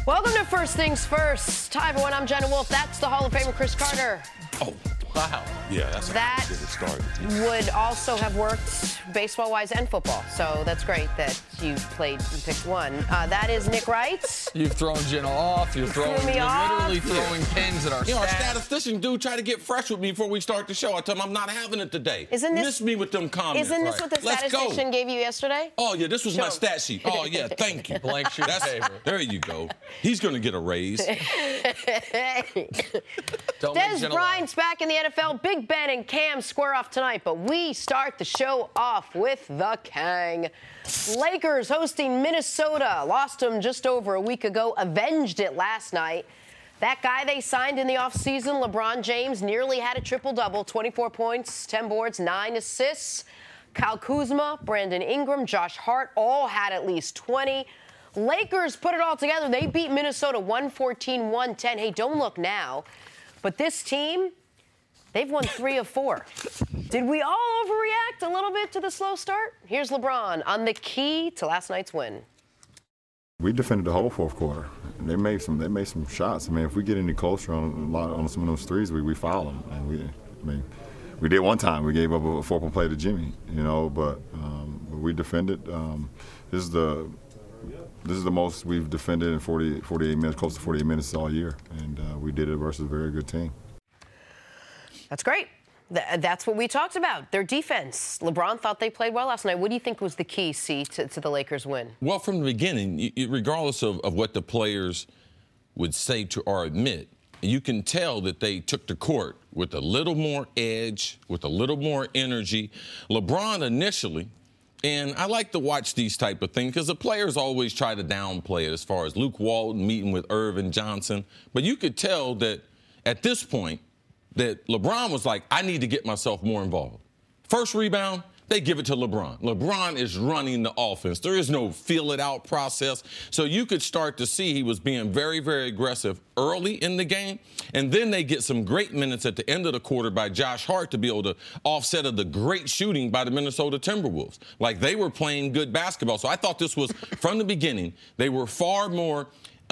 Welcome to First Things First. Hi, everyone. I'm Jenna Wolf. That's the Hall of Famer Chris Carter. Oh, wow. Yeah, that's how you get it started. Would also have worked baseball-wise and football. So that's great that you picked one. That is Nick Wright. You've thrown Jenna off. You're literally throwing pins at our stats. Our statistician dude tried to get fresh with me before we start the show. I told him I'm not having it today. Miss me with them comments. Isn't this what the statistician gave you yesterday? Oh, yeah, this was my stat sheet. Oh, yeah, thank you. Blank sheet of paper. There you go. He's going to get a raise. Des Bryant's back in the NFL. Big Ben and Cam square off tonight, but we start the show off with the Kang. Lakers hosting Minnesota. Lost them just over a week ago. Avenged it last night. That guy they signed in the offseason, LeBron James, nearly had a triple-double. 24 points, 10 boards, 9 assists. Kyle Kuzma, Brandon Ingram, Josh Hart all had at least 20. Lakers put it all together. They beat Minnesota 114-110. Hey, don't look now. But this team, they've won 3 of 4. Did we all overreact a little bit to the slow start? Here's LeBron on the key to last night's win. We defended the whole fourth quarter. They made some shots. I mean, if we get any closer on some of those threes, we foul them. And we did one time. We gave up a 4-point play to Jimmy, but we defended. This is the most we've defended in 48 minutes, close to 48 minutes all year, and we did it versus a very good team. That's great. That's what we talked about, their defense. LeBron thought they played well last night. What do you think was the key, C, to the Lakers' win? Well, from the beginning, regardless of what the players would say to or admit, you can tell that they took the court with a little more edge, with a little more energy. LeBron initially, and I like to watch these type of things because the players always try to downplay it as far as Luke Walton meeting with Irvin Johnson. But you could tell that at this point that LeBron was like, I need to get myself more involved. First rebound, they give it to LeBron. LeBron is running the offense. There is no feel-it-out process. So you could start to see he was being very, very aggressive early in the game. And then they get some great minutes at the end of the quarter by Josh Hart to be able to offset of the great shooting by the Minnesota Timberwolves. Like, they were playing good basketball. So I thought this was, from the beginning, they were far more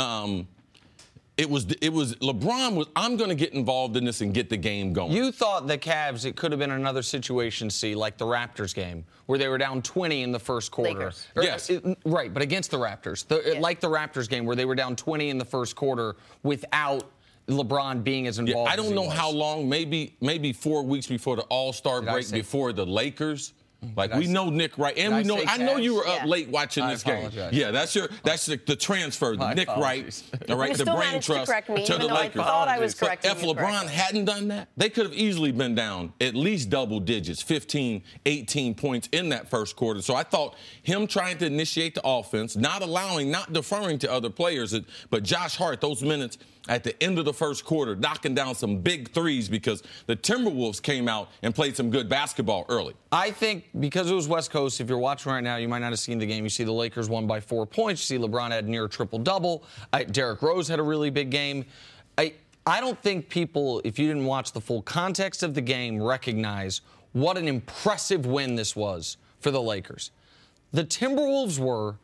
It was LeBron was, I'm going to get involved in this and get the game going. You thought the Cavs, it could have been another situation, C, like the Raptors game, where they were down 20 in the first quarter. Lakers. Yes. Right, but against the Raptors. Like the Raptors game, where they were down 20 in the first quarter without LeBron being as involved I don't know how long, maybe 4 weeks before the All-Star break, before the Lakers. Like, we know Nick Wright, and we know. I know you were up late watching this game. Yeah, that's the transfer, Nick Wright. All right, the brain trust to the Lakers. I thought I was correcting If LeBron hadn't done that, they could have easily been down at least double digits, 15, 18 points in that first quarter. So I thought him trying to initiate the offense, not deferring to other players, but Josh Hart, those minutes at the end of the first quarter, knocking down some big threes because the Timberwolves came out and played some good basketball early. I think because it was West Coast, if you're watching right now, you might not have seen the game. You see the Lakers won by 4 points. You see LeBron had near a triple-double. Derrick Rose had a really big game. I don't think people, if you didn't watch the full context of the game, recognize what an impressive win this was for the Lakers. The Timberwolves were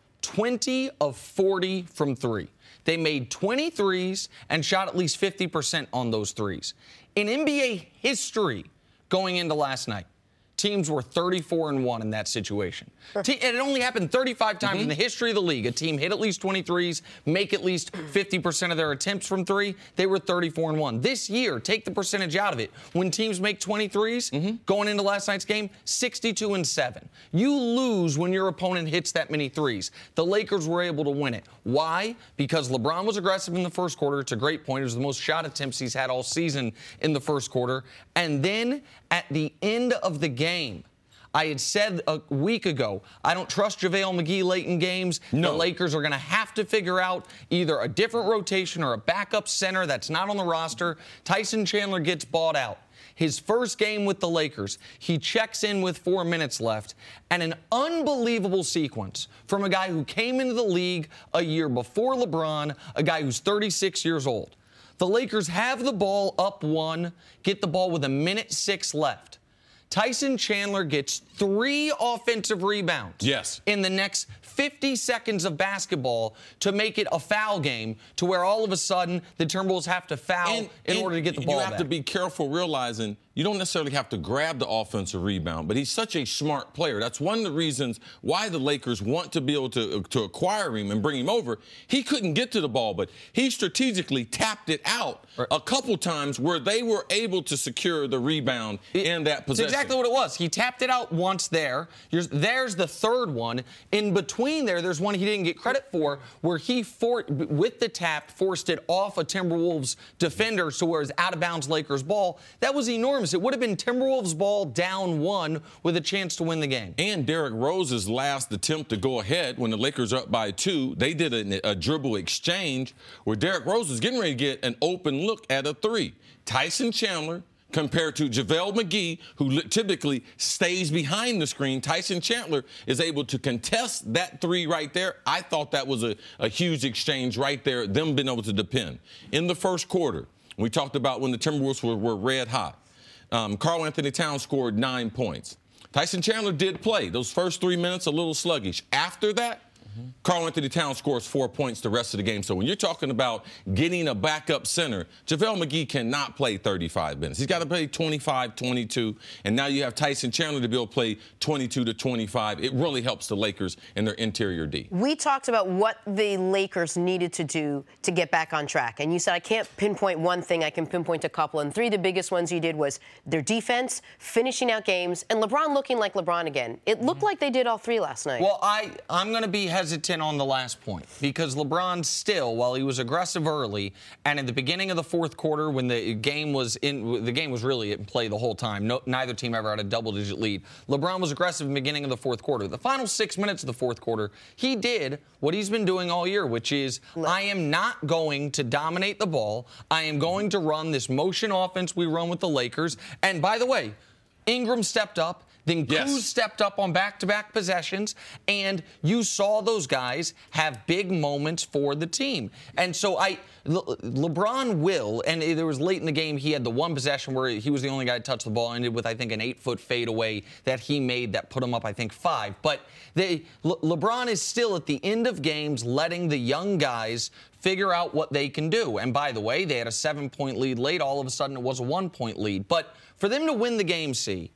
20 of 40 from 3. They made 23s and shot at least 50% on those threes. In NBA history going into last night, teams were 34-1 in that situation. And it only happened 35 times in the history of the league. A team hit at least 23s, make at least 50% of their attempts from 3. They were 34-1. This year, take the percentage out of it. When teams make 23s, going into last night's game, 62-7. You lose when your opponent hits that many threes. The Lakers were able to win it. Why? Because LeBron was aggressive in the first quarter. It's a great point. It was the most shot attempts he's had all season in the first quarter. And then at the end of the game, I had said a week ago, I don't trust JaVale McGee late in games. No. The Lakers are going to have to figure out either a different rotation or a backup center that's not on the roster. Tyson Chandler gets bought out. His first game with the Lakers, he checks in with 4 minutes left, and an unbelievable sequence from a guy who came into the league a year before LeBron, a guy who's 36 years old. The Lakers have the ball up 1, get the ball with 1:06 left. Tyson Chandler gets 3 offensive rebounds. Yes. In the next 50 seconds of basketball to make it a foul game, to where all of a sudden the Timberwolves have to foul in order to get the ball back. You have to be careful realizing you don't necessarily have to grab the offensive rebound, but he's such a smart player. That's one of the reasons why the Lakers want to be able to acquire him and bring him over. He couldn't get to the ball, but he strategically tapped it out a couple times where they were able to secure the rebound in that possession. That's exactly what it was. He tapped it out once there. There's the third one. In between there's one he didn't get credit for where he, with the tap, forced it off a Timberwolves defender so where it was out-of-bounds Lakers ball. That was enormous. It would have been Timberwolves ball down 1 with a chance to win the game. And Derrick Rose's last attempt to go ahead when the Lakers are up by 2, they did a dribble exchange where Derrick Rose was getting ready to get an open look at a 3. Tyson Chandler compared to JaVale McGee, who typically stays behind the screen. Tyson Chandler is able to contest that 3 right there. I thought that was a huge exchange right there, them being able to depend. In the first quarter, we talked about when the Timberwolves were red hot. Karl Anthony Towns scored 9 points. Tyson Chandler did play. Those first 3 minutes, a little sluggish. After that, Karl Anthony Towns scores 4 points the rest of the game. So when you're talking about getting a backup center, JaVale McGee cannot play 35 minutes. He's got to play 25, 22, and now you have Tyson Chandler to be able to play 22 to 25. It really helps the Lakers and their interior D. We talked about what the Lakers needed to do to get back on track, and you said I can't pinpoint one thing, I can pinpoint a couple, and 3 of the biggest ones you did was their defense, finishing out games, and LeBron looking like LeBron again. It looked like they did all 3 last night. Well, I'm going to be hesitant on the last point because LeBron still, while he was aggressive early, and at the beginning of the fourth quarter when the game was really in play the whole time. Neither team ever had a double-digit lead. LeBron was aggressive in the beginning of the fourth quarter. The final 6 minutes of the fourth quarter, he did what he's been doing all year, which is I am not going to dominate the ball. I am going to run this motion offense we run with the Lakers. And by the way, Ingram stepped up. Then Kuz stepped up on back-to-back possessions, and you saw those guys have big moments for the team. And so LeBron will, and there was late in the game, he had the one possession where he was the only guy to touch the ball, ended with, I think, an 8-foot fadeaway that he made that put him up, I think, 5. But LeBron is still at the end of games letting the young guys figure out what they can do. And by the way, they had a 7-point lead late. All of a sudden, it was a 1-point lead. But for them to win the game,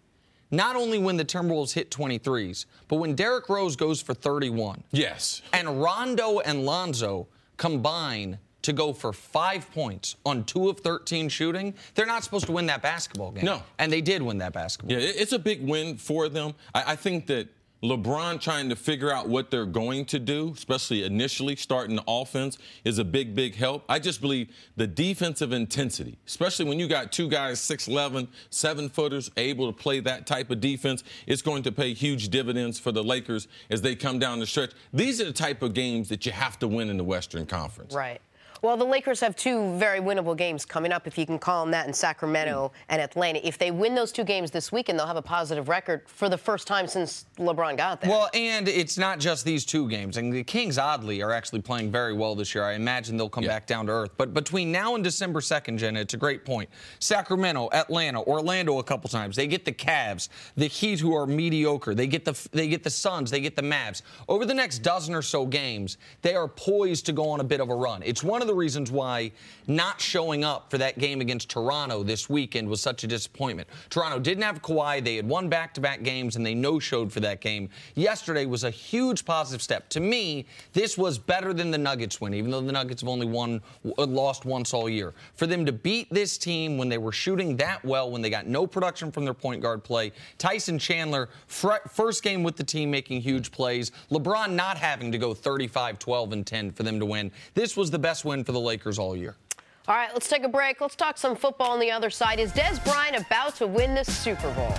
not only when the Timberwolves hit 23s, but when Derrick Rose goes for 31. Yes. And Rondo and Lonzo combine to go for 5 points on 2 of 13 shooting, they're not supposed to win that basketball game. No. And they did win that basketball game. Yeah, it's a big win for them. I think that LeBron trying to figure out what they're going to do, especially initially starting the offense, is a big, big help. I just believe the defensive intensity, especially when you got 2 guys, 6'11", 7-footers, able to play that type of defense, it's going to pay huge dividends for the Lakers as they come down the stretch. These are the type of games that you have to win in the Western Conference. Right. Well, the Lakers have 2 very winnable games coming up, if you can call them that, in Sacramento and Atlanta. If they win those 2 games this weekend, they'll have a positive record for the first time since LeBron got there. Well, and it's not just these 2 games. And the Kings, oddly, are actually playing very well this year. I imagine they'll come back down to earth. But between now and December 2nd, Jenna, it's a great point. Sacramento, Atlanta, Orlando a couple times. They get the Cavs, the Heat, who are mediocre. They get the Suns. They get the Mavs. Over the next dozen or so games, they are poised to go on a bit of a run. It's one of the reasons why not showing up for that game against Toronto this weekend was such a disappointment. Toronto didn't have Kawhi. They had won back-to-back games, and they no-showed for that game. Yesterday was a huge positive step. To me, this was better than the Nuggets win, even though the Nuggets have only lost once all year. For them to beat this team when they were shooting that well, when they got no production from their point guard play, Tyson Chandler, first game with the team making huge plays, LeBron not having to go 35, 12, and 10 for them to win. This was the best win for the Lakers all year. All right, let's take a break. Let's talk some football on the other side. Is Dez Bryant about to win the Super Bowl?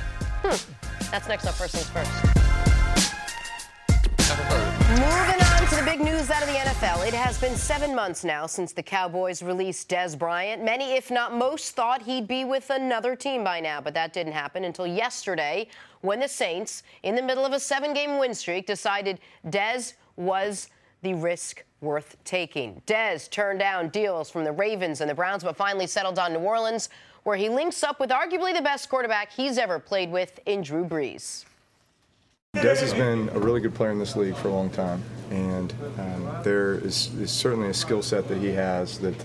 That's next up. First things first. Moving on to the big news out of the NFL. It has been 7 months now since the Cowboys released Dez Bryant. Many, if not most, thought he'd be with another team by now, but that didn't happen until yesterday when the Saints, in the middle of a 7-game win streak, decided Dez was the risk worth taking. Dez turned down deals from the Ravens and the Browns, but finally settled on New Orleans, where he links up with arguably the best quarterback he's ever played with in Drew Brees. Dez has been a really good player in this league for a long time, and there is certainly a skill set that he has that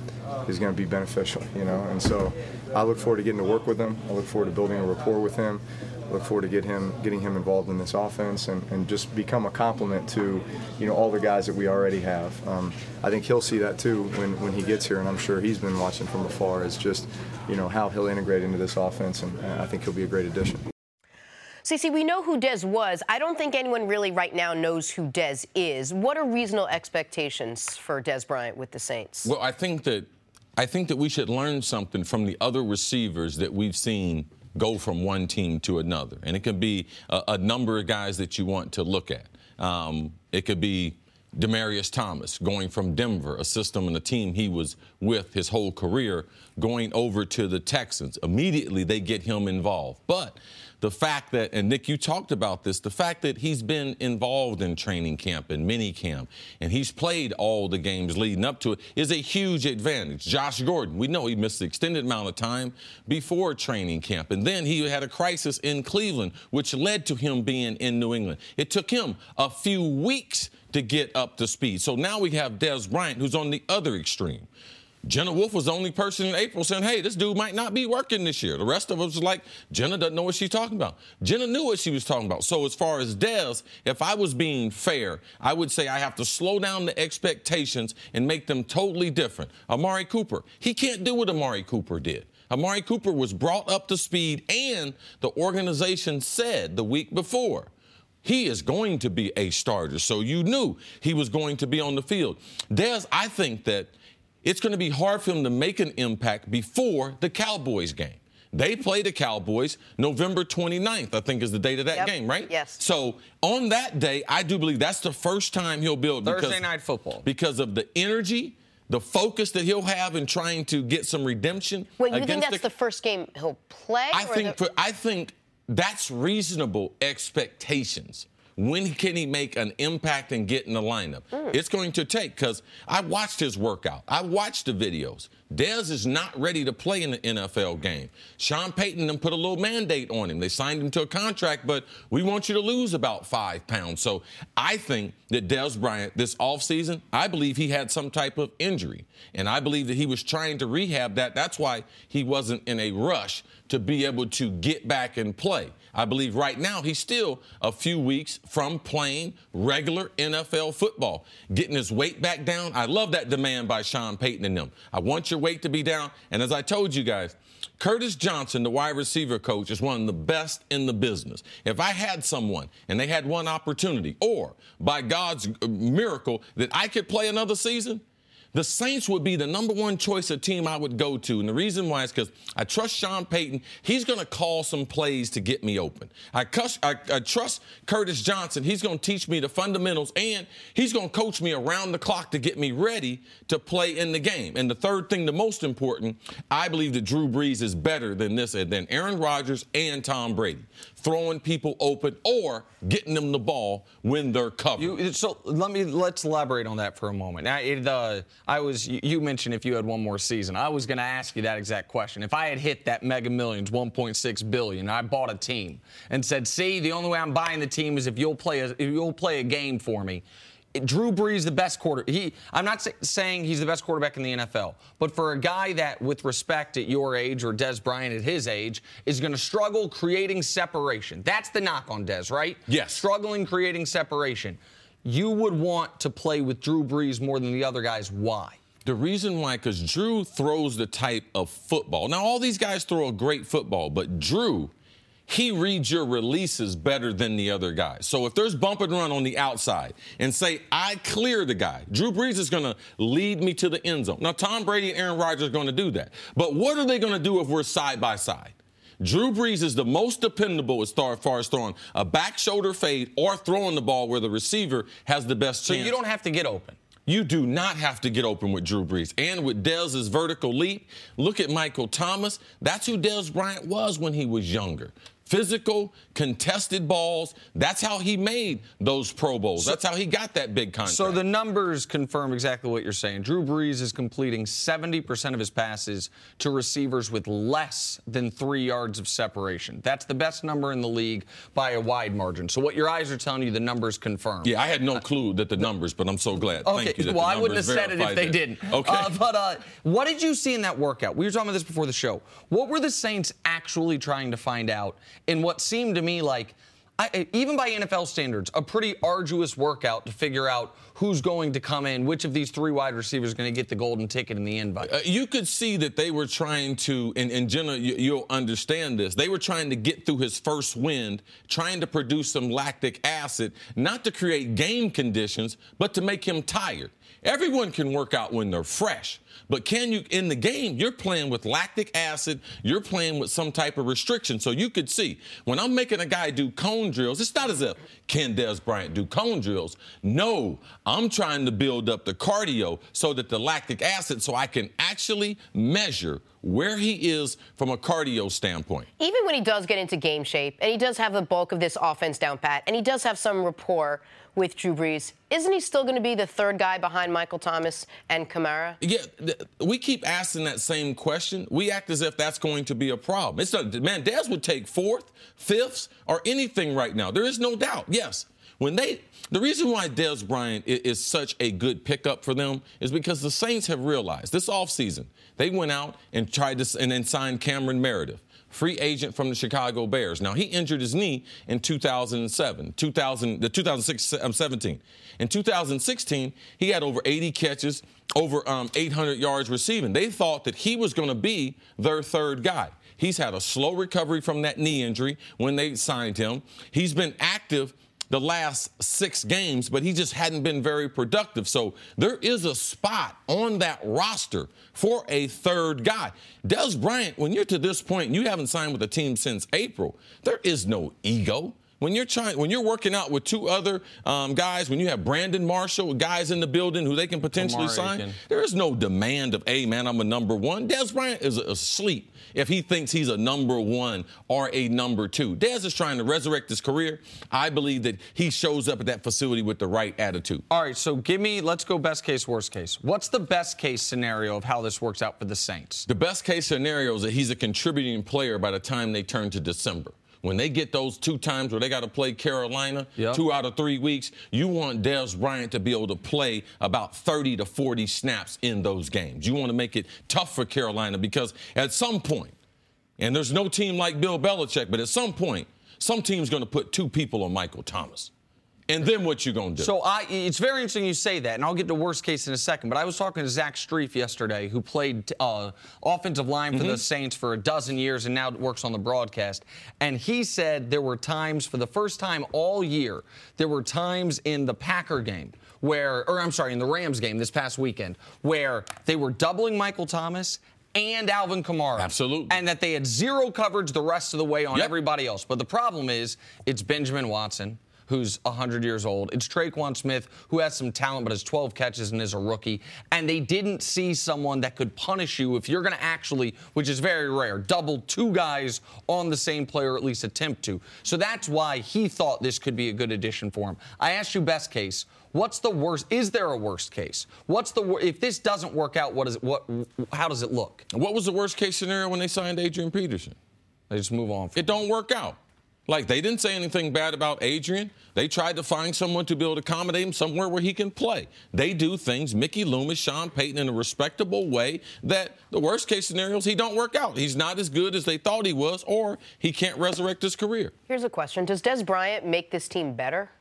is going to be beneficial, And so I look forward to getting to work with him. I look forward to building a rapport with him. I look forward to getting him involved in this offense and just become a complement to, all the guys that we already have. I think he'll see that too when he gets here, and I'm sure he's been watching from afar as just, how he'll integrate into this offense, and I think he'll be a great addition. CeCe, we know who Dez was. I don't think anyone really right now knows who Dez is. What are reasonable expectations for Dez Bryant with the Saints? Well, I think that we should learn something from the other receivers that we've seen go from one team to another. And it can be a number of guys that you want to look at. It could be Demaryius Thomas going from Denver, a system and a team he was with his whole career, going over to the Texans. Immediately they get him involved. But the fact that, and Nick, you talked about this, the fact that he's been involved in training camp and mini camp, and he's played all the games leading up to it, is a huge advantage. Josh Gordon, we know he missed an extended amount of time before training camp, and then he had a crisis in Cleveland, which led to him being in New England. It took him a few weeks to get up to speed. So now we have Dez Bryant, who's on the other extreme. Jenna Wolfe was the only person in April saying, hey, this dude might not be working this year. The rest of us was like, Jenna doesn't know what she's talking about. Jenna knew what she was talking about. So as far as Dez, if I was being fair, I would say I have to slow down the expectations and make them totally different. Amari Cooper, he can't do what Amari Cooper did. Amari Cooper was brought up to speed, and the organization said the week before, he is going to be a starter. So you knew he was going to be on the field. Dez, I think that it's going to be hard for him to make an impact before the Cowboys game. They play the Cowboys November 29th, I think is the date of that game, right? Yes. So on that day, I do believe that's the first time he'll build. Thursday Night Football. Because of the energy, the focus that he'll have in trying to get some redemption. Wait, you think that's the first game he'll play? I think that's reasonable expectations. When can he make an impact and get in the lineup? It's going to take, because I watched his workout. I watched the videos. Dez is not ready to play in the NFL game. Sean Payton and them put a little mandate on him. They signed him to a contract, but we want you to lose about 5 pounds. So I think that Dez Bryant, this offseason, I believe he had some type of injury. And I believe that he was trying to rehab that. That's why he wasn't in a rush to be able to get back and play. I believe right now he's still a few weeks from playing regular NFL football, getting his weight back down. I love that demand by Sean Payton and them. I want your weight to be down. And as I told you guys, Curtis Johnson, the wide receiver coach, is one of the best in the business. If I had someone and they had one opportunity, or by God's miracle that I could play another season, the Saints would be the number one choice of team I would go to. And the reason why is because I trust Sean Payton. He's going to call some plays to get me open. I trust Curtis Johnson. He's going to teach me the fundamentals, and he's going to coach me around the clock to get me ready to play in the game. And the third thing, the most important, I believe that Drew Brees is better than Aaron Rodgers and Tom Brady, throwing people open or getting them the ball when they're covered. So let's elaborate on that for a moment. Now, you mentioned if you had one more season. I was going to ask you that exact question. If I had hit that Mega Millions, $1.6 billion, and I bought a team and said, see, the only way I'm buying the team is if you'll play a game for me. Drew Brees, the best quarterback. I'm not saying he's the best quarterback in the NFL, but for a guy that, with respect at your age or Dez Bryant at his age, is going to struggle creating separation. That's the knock on Dez, right? Yes. Struggling creating separation. You would want to play with Drew Brees more than the other guys. Why? The reason why, because Drew throws the type of football. Now, all these guys throw a great football, but Drew, he reads your releases better than the other guys. So if there's bump and run on the outside and say, I clear the guy, Drew Brees is going to lead me to the end zone. Now, Tom Brady and Aaron Rodgers are going to do that. But what are they going to do if we're side by side? Drew Brees is the most dependable as far as throwing a back shoulder fade or throwing the ball where the receiver has the best chance. So you don't have to get open. You do not have to get open with Drew Brees. And with Dez's vertical leap, look at Michael Thomas. That's who Dez Bryant was when he was younger. physical, contested balls. That's how he made those Pro Bowls. That's how he got that big contract. So the numbers confirm exactly what you're saying. Drew Brees is completing 70% of his passes to receivers with less than 3 yards of separation. That's the best number in the league by a wide margin. So what your eyes are telling you, the numbers confirm. Yeah, I had no clue that the numbers, but I'm so glad. Okay, Thank you that well, the I wouldn't have said it if they that. didn't. Okay. But what did you see in that workout? We were talking about this before the show. What were the Saints actually trying to find out in what seemed to me like, even by NFL standards, a pretty arduous workout to figure out who's going to come in, which of these 3 wide receivers is going to get the golden ticket in the invite? You could see that they were trying to, and Jenna, you'll understand this, they were trying to get through his first wind, trying to produce some lactic acid, not to create game conditions, but to make him tired. Everyone can work out when they're fresh. But can you, in the game, you're playing with lactic acid, you're playing with some type of restriction. So you could see, when I'm making a guy do cone drills, it's not as if, can Dez Bryant do cone drills? No, I'm trying to build up the cardio so that the lactic acid, so I can actually measure where he is from a cardio standpoint. Even when he does get into game shape, and he does have the bulk of this offense down pat, and he does have some rapport with Drew Brees, isn't he still going to be the third guy behind Michael Thomas and Kamara? Yeah, we keep asking that same question. We act as if that's going to be a problem. It's not, man, Dez would take 4th, 5th, or anything right now. There is no doubt. Yes. The reason why Dez Bryant is such a good pickup for them is because the Saints have realized this offseason, they went out and tried to and then signed Cameron Meredith, free agent from the Chicago Bears. Now, he injured his knee in 2017. In 2016, he had over 80 catches, over 800 yards receiving. They thought that he was going to be their third guy. He's had a slow recovery from that knee injury when they signed him. He's been active the last 6 games, but he just hadn't been very productive. So there is a spot on that roster for a third guy. Dez Bryant, when you're to this point and you haven't signed with a team since April, there is no ego. When you're working out with 2 other guys, when you have Brandon Marshall, guys in the building who they can potentially sign, there is no demand of, hey, man, I'm a number 1. Dez Bryant is asleep if he thinks he's a number 1 or a number 2. Dez is trying to resurrect his career. I believe that he shows up at that facility with the right attitude. All right, so let's go best case, worst case. What's the best case scenario of how this works out for the Saints? The best case scenario is that he's a contributing player by the time they turn to December. When they get those 2 times where they got to play Carolina, 2 out of 3 weeks, you want Dez Bryant to be able to play about 30 to 40 snaps in those games. You want to make it tough for Carolina because at some point, and there's no team like Bill Belichick, but at some point, some team's going to put 2 people on Michael Thomas. And then what you going to do? So it's very interesting you say that, and I'll get to worst case in a second. But I was talking to Zach Strief yesterday, who played offensive line for the Saints for a dozen years and now works on the broadcast. And he said there were times, for the first time all year, there were times in the Packer game in the Rams game this past weekend, where they were doubling Michael Thomas and Alvin Kamara. Absolutely. And that they had 0 coverage the rest of the way on everybody else. But the problem is, it's Benjamin Watson, who's 100 years old. It's Traquan Smith, who has some talent but has 12 catches and is a rookie. And they didn't see someone that could punish you if you're going to actually, which is very rare, double 2 guys on the same player, or at least attempt to. So that's why he thought this could be a good addition for him. I asked you best case. What's the worst? Is there a worst case? If this doesn't work out, how does it look? What was the worst case scenario when they signed Adrian Peterson? They just move on. It don't work out. Like, they didn't say anything bad about Adrian. They tried to find someone to be able to accommodate him somewhere where he can play. They do things, Mickey Loomis, Sean Payton, in a respectable way that the worst case scenario is he don't work out. He's not as good as they thought he was, or he can't resurrect his career. Here's a question. Does Dez Bryant make this team better?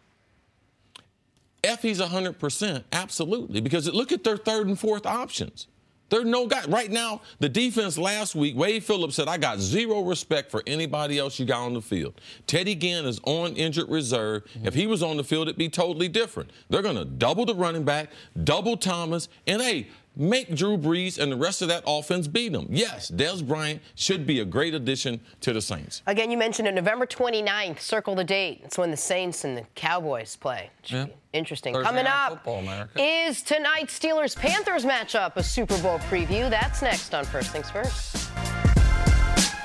If he's 100%, absolutely. Because look at their 3rd and 4th options. There are no guys. Right now, the defense last week, Wade Phillips said, I got 0 respect for anybody else you got on the field. Teddy Ginn is on injured reserve. If he was on the field, it'd be totally different. They're going to double the running back, double Thomas, and, make Drew Brees and the rest of that offense beat them. Yes, Dez Bryant should be a great addition to the Saints. Again, you mentioned it, November 29th. Circle the date. It's when the Saints and the Cowboys play. Interesting. Thursday Coming Night up Football, America. Is tonight's Steelers-Panthers matchup a Super Bowl preview? That's next on First Things First.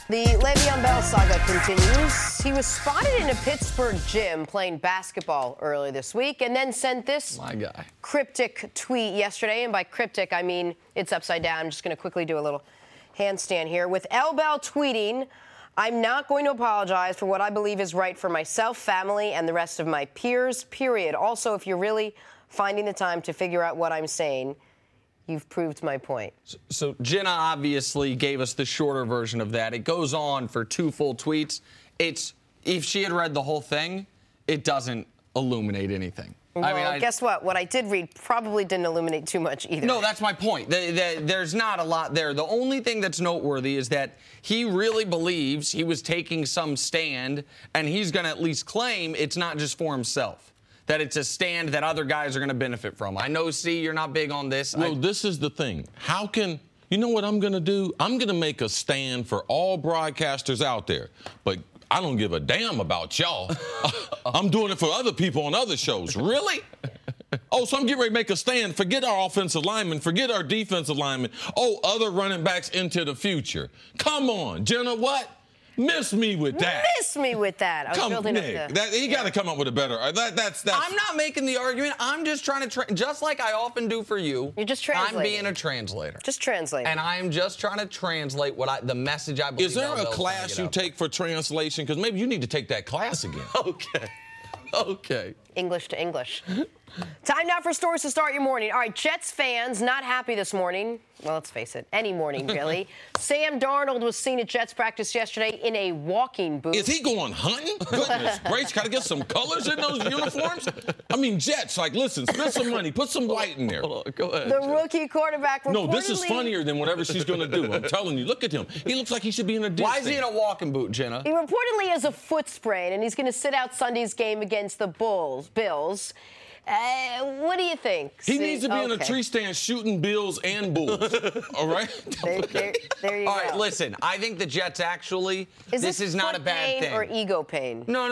The Le'Veon Bell saga continues. He was spotted in a Pittsburgh gym playing basketball earlier this week and then sent this cryptic tweet yesterday. And by cryptic, I mean it's upside down. I'm just going to quickly do a little handstand here. With L. Bell tweeting, "I'm not going to apologize for what I believe is right for myself, family, and the rest of my peers, period. Also, if you're really finding the time to figure out what I'm saying, you've proved my point." So Jenna obviously gave us the shorter version of that. It goes on for 2 full tweets. If she had read the whole thing, it doesn't illuminate anything. Well, guess what? What I did read probably didn't illuminate too much either. No, that's my point. There's not a lot there. The only thing that's noteworthy is that he really believes he was taking some stand, and he's going to at least claim it's not just for himself, that it's a stand that other guys are going to benefit from. I know, C, you're not big on this. Well, this is the thing. You know what I'm going to do? I'm going to make a stand for all broadcasters out there. But I don't give a damn about y'all. I'm doing it for other people on other shows. Really? Oh, so I'm getting ready to make a stand. Forget our offensive linemen. Forget our defensive linemen. Oh, other running backs into the future. Come on, Jenna, what? Miss me with that. Miss me with that. I was building Nick, he got to come up with a better. That's. I'm not making the argument. I'm just trying to, just like I often do for you. You're just translating. I'm being a translator. Just translating. And I'm just trying to translate the message I believe. Is there a class you take for translation? Because maybe you need to take that class again. Okay. English to English. Time now for stories to start your morning. All right, Jets fans not happy this morning. Well, let's face it, any morning, really. Sam Darnold was seen at Jets practice yesterday in a walking boot. Is he going hunting? Goodness gracious, got to get some colors in those uniforms? I mean, Jets, listen, spend some money, put some white in there. Hold on, go ahead. The rookie quarterback reportedly... No, this is funnier than whatever she's going to do. I'm telling you, look at him. He looks like he should be in a Disney. Why is he in a walking boot, Jenna? He reportedly has a foot sprain, and he's going to sit out Sunday's game against the Bills. What do you think? He needs to be in a tree stand shooting Bills and Bulls. All right? There you go. All right, listen. I think the Jets actually, this is not a bad thing. Or ego pain? No.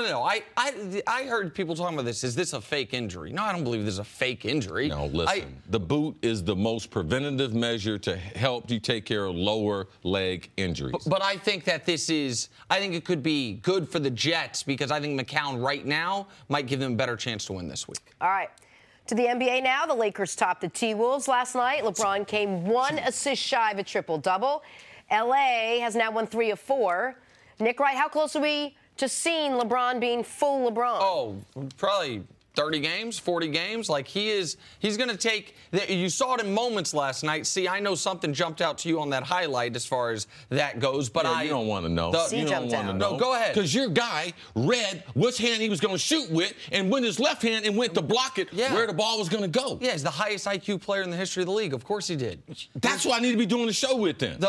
I heard people talking about this. Is this a fake injury? No, I don't believe this is a fake injury. No, listen. The boot is the most preventative measure to help you take care of lower leg injuries. But I think that I think it could be good for the Jets because I think McCown right now might give them a better chance to win this week. All right. To the NBA now, the Lakers topped the T-Wolves last night. LeBron came 1 assist shy of a triple-double. L.A. has now won 3 of 4. Nick Wright, how close are we to seeing LeBron being full LeBron? Oh, probably 30 games, 40 games. He's going to take, you saw it in moments last night. See, I know something jumped out to you on that highlight as far as that goes, but you don't want to know. You don't want to know. No, go ahead. Because your guy read which hand he was going to shoot with and went his left hand and went to block it where the ball was going to go. Yeah, he's the highest IQ player in the history of the league. Of course he did. That's what I need to be doing the show with then.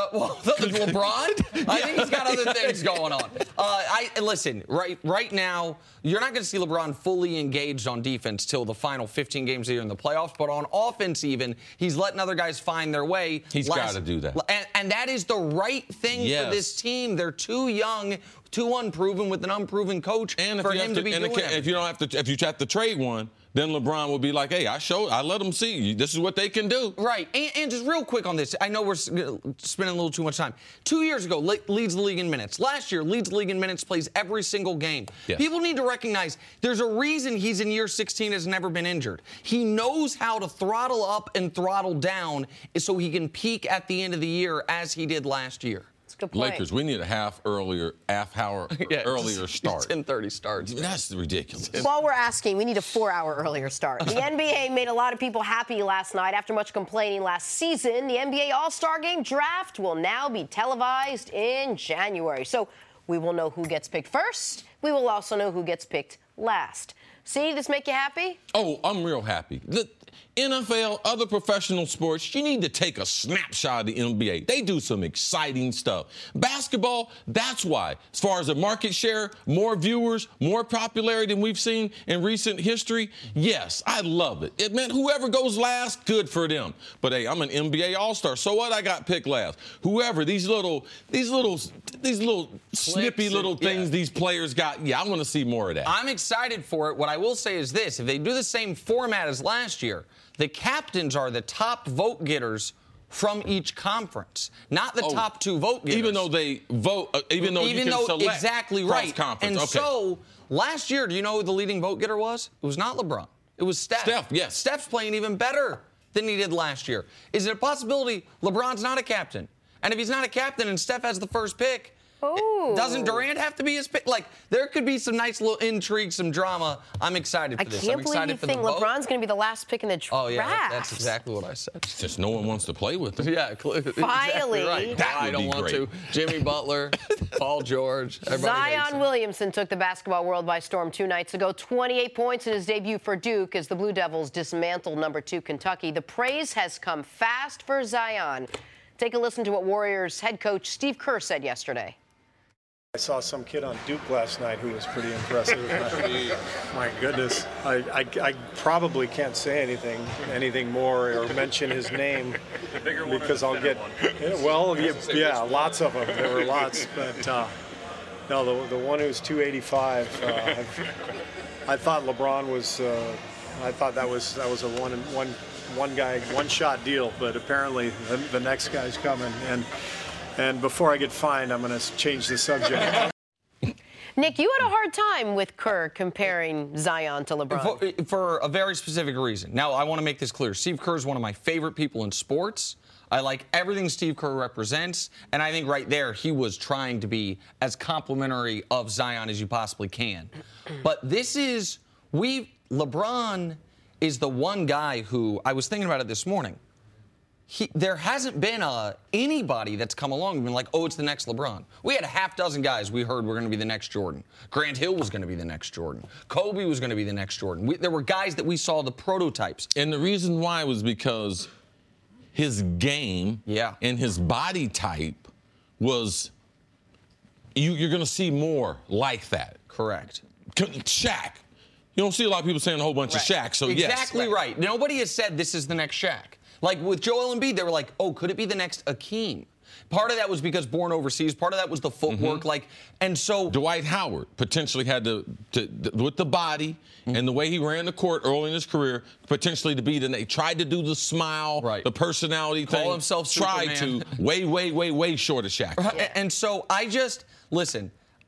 LeBron? I think he's got other things going on. Listen, right now, you're not going to see LeBron fully engaged on defense till the final 15 games of the year in the playoffs. But on offense even, he's letting other guys find their way. He's got to do that. And that is the right thing for this team. They're too young, too unproven with an unproven coach and for him to be doing it. If you have to trade one, then LeBron will be like, hey, I let them see. This is what they can do. Right. And just real quick on this, I know we're spending a little too much time. 2 years ago, leads the league in minutes. Last year, leads the league in minutes, plays every single game. Yes. People need to recognize there's a reason he's in year 16, has never been injured. He knows how to throttle up and throttle down so he can peak at the end of the year as he did last year. Good point. Lakers, we need a half hour earlier start. 10:30 starts. That's ridiculous. While we're asking, we need a 4-hour earlier start. The NBA made a lot of people happy last night after much complaining last season. The NBA All-Star Game draft will now be televised in January. So we will know who gets picked first. We will also know who gets picked last. See, this make you happy? Oh, I'm real happy. The NFL, other professional sports, you need to take a snapshot of the NBA. They do some exciting stuff. Basketball, that's why. As far as the market share, more viewers, more popularity than we've seen in recent history, yes, I love it. It meant whoever goes last, good for them. But hey, I'm an NBA All-Star. So what? I got picked last. Whoever, these little snippy little things these players got, I want to see more of that. I'm excited for it. What I will say is this. If they do the same format as last year, the captains are the top vote getters from each conference, not the top 2 vote getters. Even though they vote, even though you can select exactly right. Conference. And so last year, do you know who the leading vote getter was? It was not LeBron. It was Steph. Steph, yes. Steph's playing even better than he did last year. Is it a possibility LeBron's not a captain? And if he's not a captain and Steph has the first pick, doesn't Durant have to be his pick? Like, there could be some nice little intrigue, some drama. I'm excited for this. I can't believe you think LeBron's going to be the last pick in the draft. Oh, yeah, that's exactly what I said. Just no one wants to play with him. Yeah, finally. Exactly right. That I don't want to. Jimmy Butler, Paul George. Zion Williamson took the basketball world by storm 2 nights ago. 28 points in his debut for Duke as the Blue Devils dismantled number 2 Kentucky. The praise has come fast for Zion. Take a listen to what Warriors head coach Steve Kerr said yesterday. I saw some kid on Duke last night who was pretty impressive. My goodness. I probably can't say anything more or mention his name because I'll get, yeah, lots of them. There were lots, but no, the one who's 285, I thought LeBron was, I thought that was a one guy, one shot deal, but apparently the next guy's coming. And before I get fined, I'm going to change the subject. Nick, you had a hard time with Kerr comparing Zion to LeBron. For a very specific reason. Now, I want to make this clear. Steve Kerr is one of my favorite people in sports. I like everything Steve Kerr represents, and I think right there he was trying to be as complimentary of Zion as you possibly can. But LeBron is the one guy who, I was thinking about it this morning, there hasn't been anybody that's come along and been like, oh, it's the next LeBron. We had a half dozen guys we heard were going to be the next Jordan. Grant Hill was going to be the next Jordan. Kobe was going to be the next Jordan. There were guys that we saw the prototypes. And the reason why was because his game and his body type was, you're going to see more like that. Correct. Shaq. You don't see a lot of people saying a whole bunch of Shaq, so Exactly right. Nobody has said this is the next Shaq. Like with Joel Embiid, they were like, oh, could it be the next Akeem? Part of that was because born overseas. Part of that was the footwork. And so Dwight Howard potentially had with the body and the way he ran the court early in his career, potentially to be they tried to do the smile, the personality thing. Call himself Superman. Tried to way short of Shaq. And so listen,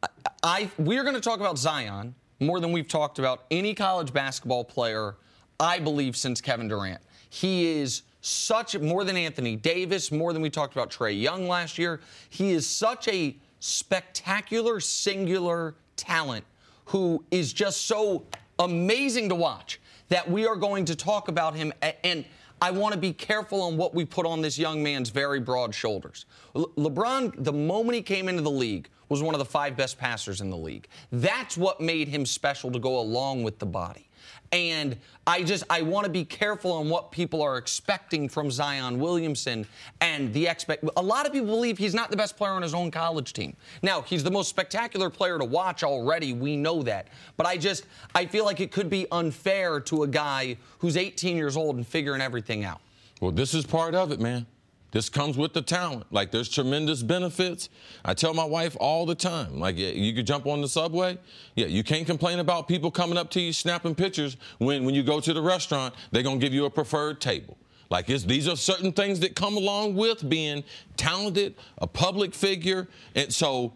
we're going to talk about Zion more than we've talked about any college basketball player, I believe, since Kevin Durant. He is more than Anthony Davis, more than we talked about Trae Young last year. He is such a spectacular, singular talent who is just so amazing to watch that we are going to talk about him. And I want to be careful on what we put on this young man's very broad shoulders. LeBron, the moment he came into the league, was one of the 5 best passers in the league. That's what made him special to go along with the body. And I want to be careful on what people are expecting from Zion Williamson and a lot of people believe he's not the best player on his own college team. Now, he's the most spectacular player to watch already. We know that. But I feel like it could be unfair to a guy who's 18 years old and figuring everything out. Well, this is part of it, man. This comes with the talent. Like, there's tremendous benefits. I tell my wife all the time, like, you could jump on the subway. Yeah, you can't complain about people coming up to you snapping pictures when you go to the restaurant. They're going to give you a preferred table. Like, these are certain things that come along with being talented, a public figure. And so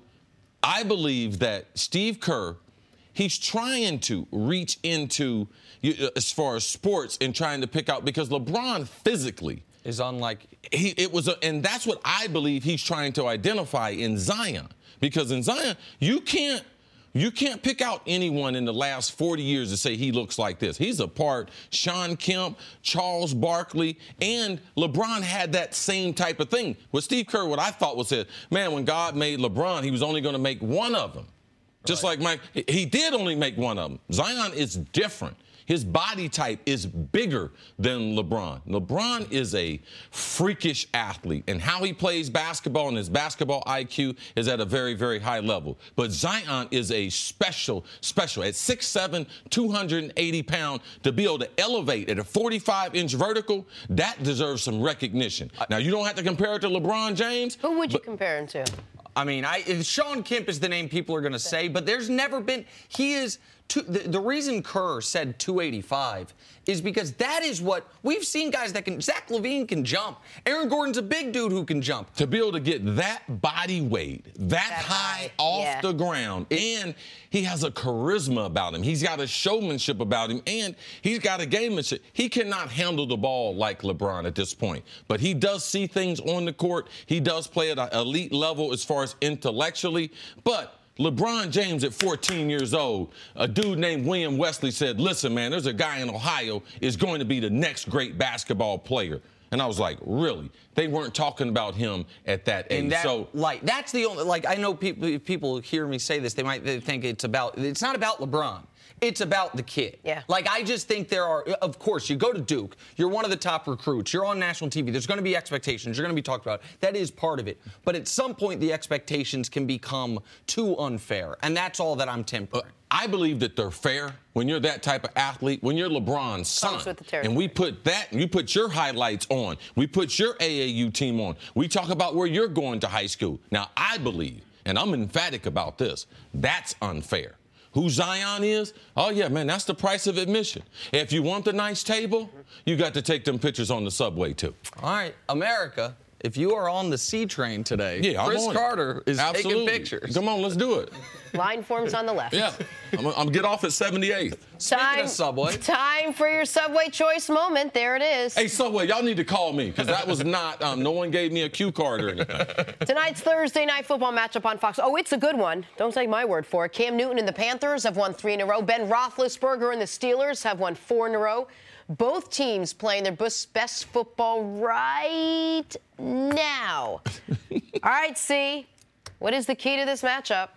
I believe that Steve Kerr, he's trying to reach into, as far as sports, and trying to pick out, because LeBron physically is unlike and that's what I believe he's trying to identify in Zion. Because in Zion, you can't pick out anyone in the last 40 years to say he looks like this. He's a part Sean Kemp, Charles Barkley, and LeBron had that same type of thing. With Steve Kerr, what I thought was man, when God made LeBron, he was only going to make one of them. Just like Mike, he did only make one of them. Zion is different. His body type is bigger than LeBron. LeBron is a freakish athlete, and how he plays basketball and his basketball IQ is at a very, very high level. But Zion is a special. At 6'7", 280 pounds, to be able to elevate at a 45-inch vertical, that deserves some recognition. Now, you don't have to compare it to LeBron James. Who would you compare him to? I mean, Sean Kemp is the name people are going to say, but there's never been – he is the reason Kerr said 285 is because that is what we've seen guys that can. Zach LaVine can jump. Aaron Gordon's a big dude who can jump. To be able to get that body weight, that high off the ground, and he has a charisma about him. He's got a showmanship about him, and he's got a gamemanship. He cannot handle the ball like LeBron at this point, but he does see things on the court. He does play at an elite level as far as intellectually, but LeBron James at 14 years old, a dude named William Wesley said, listen, man, there's a guy in Ohio is going to be the next great basketball player. And I was like, really? They weren't talking about him at that age. That's the only, I know people hear me say this, they think it's not about LeBron. It's about the kid. Yeah. I just think there are, of course, you go to Duke, you're one of the top recruits, you're on national TV, there's going to be expectations, you're going to be talked about. That is part of it. But at some point, the expectations can become too unfair, and that's all that I'm tempering. I believe that they're fair when you're that type of athlete, when you're LeBron's son. And we put that, you put your highlights on. We put your AAU team on. We talk about where you're going to high school. Now, I believe, and I'm emphatic about this, that's unfair. Who Zion is? Oh, yeah, man, that's the price of admission. If you want the nice table, you got to take them pictures on the subway, too. All right, America, if you are on the C train today, Chris I'm Carter is taking pictures. Come on, let's do it. Line forms on the left. Yeah, I'm going to get off at 78th. Speaking of Subway. Time for your Subway choice moment. There it is. Hey, Subway, y'all need to call me because that was not, no one gave me a cue card or anything. Tonight's Thursday Night Football matchup on Fox. Oh, it's a good one. Don't take my word for it. Cam Newton and the Panthers have won 3 in a row. Ben Roethlisberger and the Steelers have won 4 in a row. Both teams playing their best football right now. All right, C, what is the key to this matchup?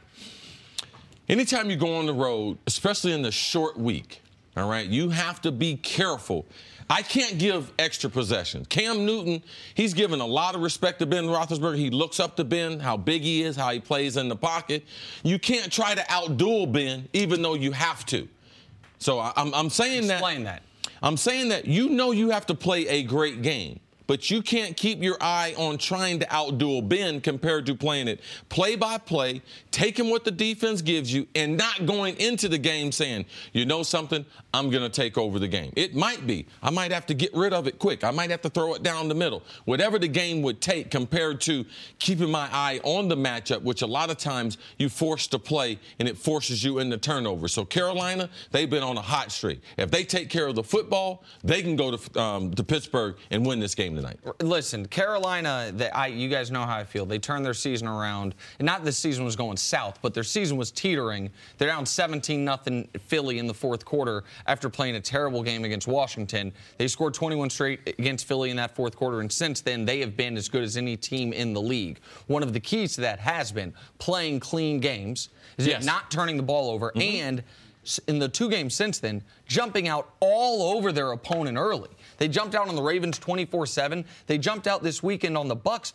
Anytime you go on the road, especially in the short week, all right, you have to be careful. I can't give extra possessions. Cam Newton, he's given a lot of respect to Ben Roethlisberger. He looks up to Ben, how big he is, how he plays in the pocket. You can't try to outduel Ben, even though you have to. So I'm saying that. Explain that. I'm saying that you have to play a great game, but you can't keep your eye on trying to outduel Ben compared to playing it play by play, taking what the defense gives you, and not going into the game saying, you know something, I'm going to take over the game. It might be. I might have to get rid of it quick. I might have to throw it down the middle. Whatever the game would take compared to keeping my eye on the matchup, which a lot of times you force to play and it forces you into turnover. So Carolina, they've been on a hot streak. If they take care of the football, they can go to Pittsburgh and win this game tonight. Listen, Carolina, you guys know how I feel. They turned their season around. And not this season was going south, but their season was teetering. They're down 17-0 Philly in the fourth quarter after playing a terrible game against Washington. They scored 21 straight against Philly in that fourth quarter, and since then they have been as good as any team in the league. One of the keys to that has been playing clean games, not turning the ball over, and in the 2 games since then, jumping out all over their opponent early. They jumped out on the Ravens 24-7. They jumped out this weekend on the Bucs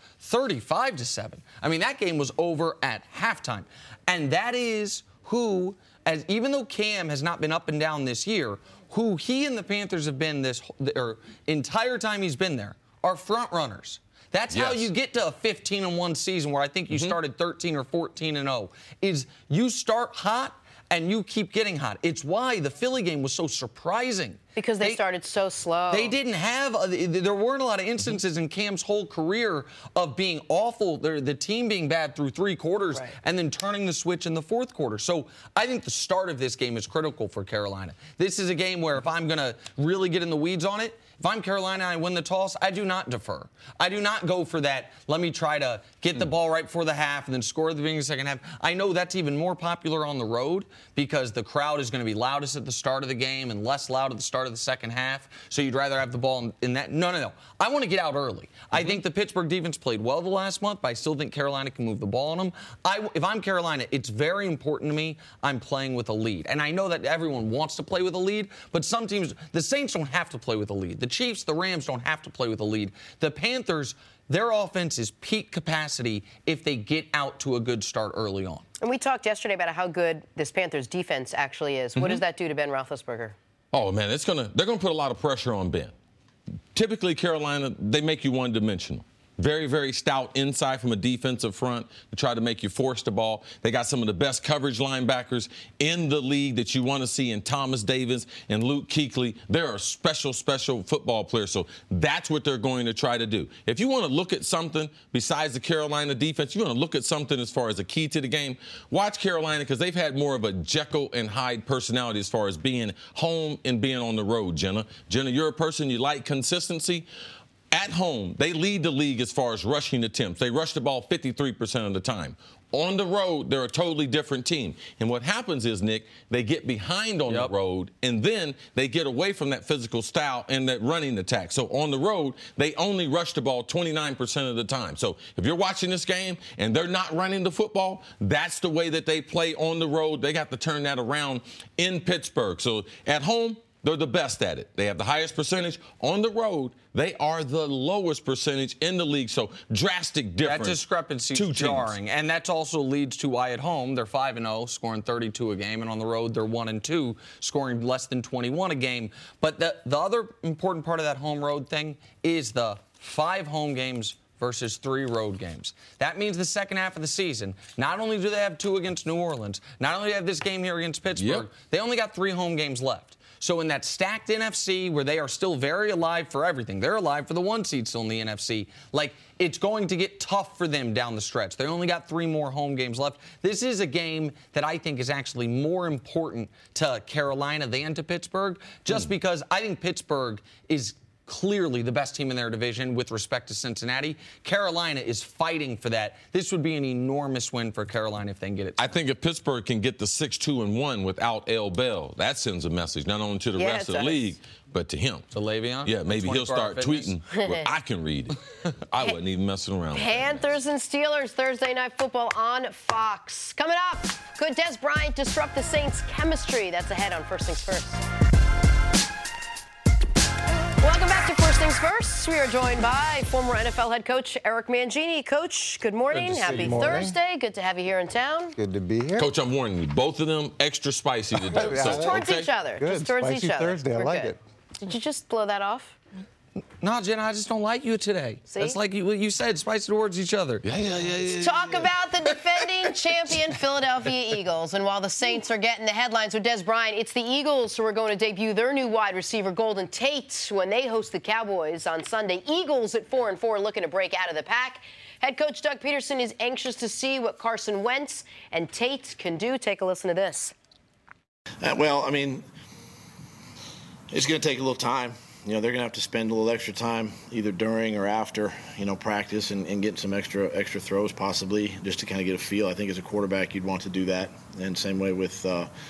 35-7. I mean, that game was over at halftime. And that is who, even though Cam has not been up and down this year, who he and the Panthers have been this entire time he's been there, are front runners. That's how you get to a 15-1 season where I think you started 13 or 14-0, is you start hot and you keep getting hot. It's why the Philly game was so surprising. Because they started so slow. They didn't have, there weren't a lot of instances in Cam's whole career of being awful, the team being bad through 3 quarters and then turning the switch in the fourth quarter. So I think the start of this game is critical for Carolina. This is a game where if I'm going to really get in the weeds on it, if I'm Carolina and I win the toss, I do not defer. I do not go for that, let me try to get the ball right before the half and then score at the beginning of the second half. I know that's even more popular on the road because the crowd is going to be loudest at the start of the game and less loud at the start of the second half. So you'd rather have the ball in that. No. I want to get out early. I think the Pittsburgh defense played well the last month, but I still think Carolina can move the ball on them. If I'm Carolina, it's very important to me I'm playing with a lead. And I know that everyone wants to play with a lead, but some teams, the Saints don't have to play with a lead. The Chiefs, the Rams don't have to play with a lead. The Panthers, their offense is peak capacity if they get out to a good start early on. And we talked yesterday about how good this Panthers defense actually is. What does that do to Ben Roethlisberger? Oh, man, they're going to put a lot of pressure on Ben. Typically, Carolina, they make you one-dimensional. very, very stout inside from a defensive front to try to make you force the ball. They got some of the best coverage linebackers in the league that you want to see in Thomas Davis and Luke Kuechly. They're special football players. So that's what they're going to try to do. If you want to look at something besides the Carolina defense, you want to look at something as far as a key to the game, watch Carolina, because they've had more of a Jekyll and Hyde personality as far as being home and being on the road, Jenna. Jenna, you're a person, you like consistency. At home, they lead the league as far as rushing attempts. They rush the ball 53% of the time. On the road, they're a totally different team. And what happens is, Nick, they get behind on the road, and then they get away from that physical style and that running attack. So on the road, they only rush the ball 29% of the time. So if you're watching this game and they're not running the football, that's the way that they play on the road. They got to turn that around in Pittsburgh. So at home, they're the best at it. They have the highest percentage. On the road, they are the lowest percentage in the league. So drastic difference. That discrepancy is jarring. And that also leads to why at home they're 5-0, scoring 32 a game. And on the road, they're 1-2, scoring less than 21 a game. But the other important part of that home-road thing is the 5 home games versus 3 road games. That means the second half of the season, not only do they have 2 against New Orleans, not only do they have this game here against Pittsburgh, they only got 3 home games left. So in that stacked NFC where they are still very alive for everything, they're alive for the 1 seed still in the NFC, like it's going to get tough for them down the stretch. They only got 3 more home games left. This is a game that I think is actually more important to Carolina than to Pittsburgh, just because I think Pittsburgh is clearly the best team in their division with respect to Cincinnati. Carolina is fighting for that. This would be an enormous win for Carolina if they can get it. I think if Pittsburgh can get the 6-2-1 without L. Bell, that sends a message not only to the rest of the league, but to him. To Le'Veon? Yeah, maybe he'll start tweeting where I can read it. I wasn't even messing around. Panthers and Steelers, Thursday Night Football on Fox. Coming up, could Des Bryant disrupt the Saints' chemistry? That's ahead on First Things First. Welcome back to First Things First. We are joined by former NFL head coach Eric Mangini. Coach, good morning. Happy Thursday. Good to have you here in town. Good to be here. Coach, I'm warning you, both of them extra spicy today. Just towards each other. Good. Just towards Spicy each other. Thursday. I like it. Did you just blow that off? No, Jenna, I just don't like you today. See? That's like what you said, spicy towards each other. Let's talk about the defending champion Philadelphia Eagles. And while the Saints are getting the headlines with Des Bryant, it's the Eagles who are going to debut their new wide receiver, Golden Tate, when they host the Cowboys on Sunday. Eagles at 4-4 looking to break out of the pack. Head coach Doug Peterson is anxious to see what Carson Wentz and Tate can do. Take a listen to this. Well, I mean, it's going to take a little time. You know, they're going to have to spend a little extra time either during or after, practice and getting some extra throws possibly just to kind of get a feel. I think as a quarterback you'd want to do that. And same way with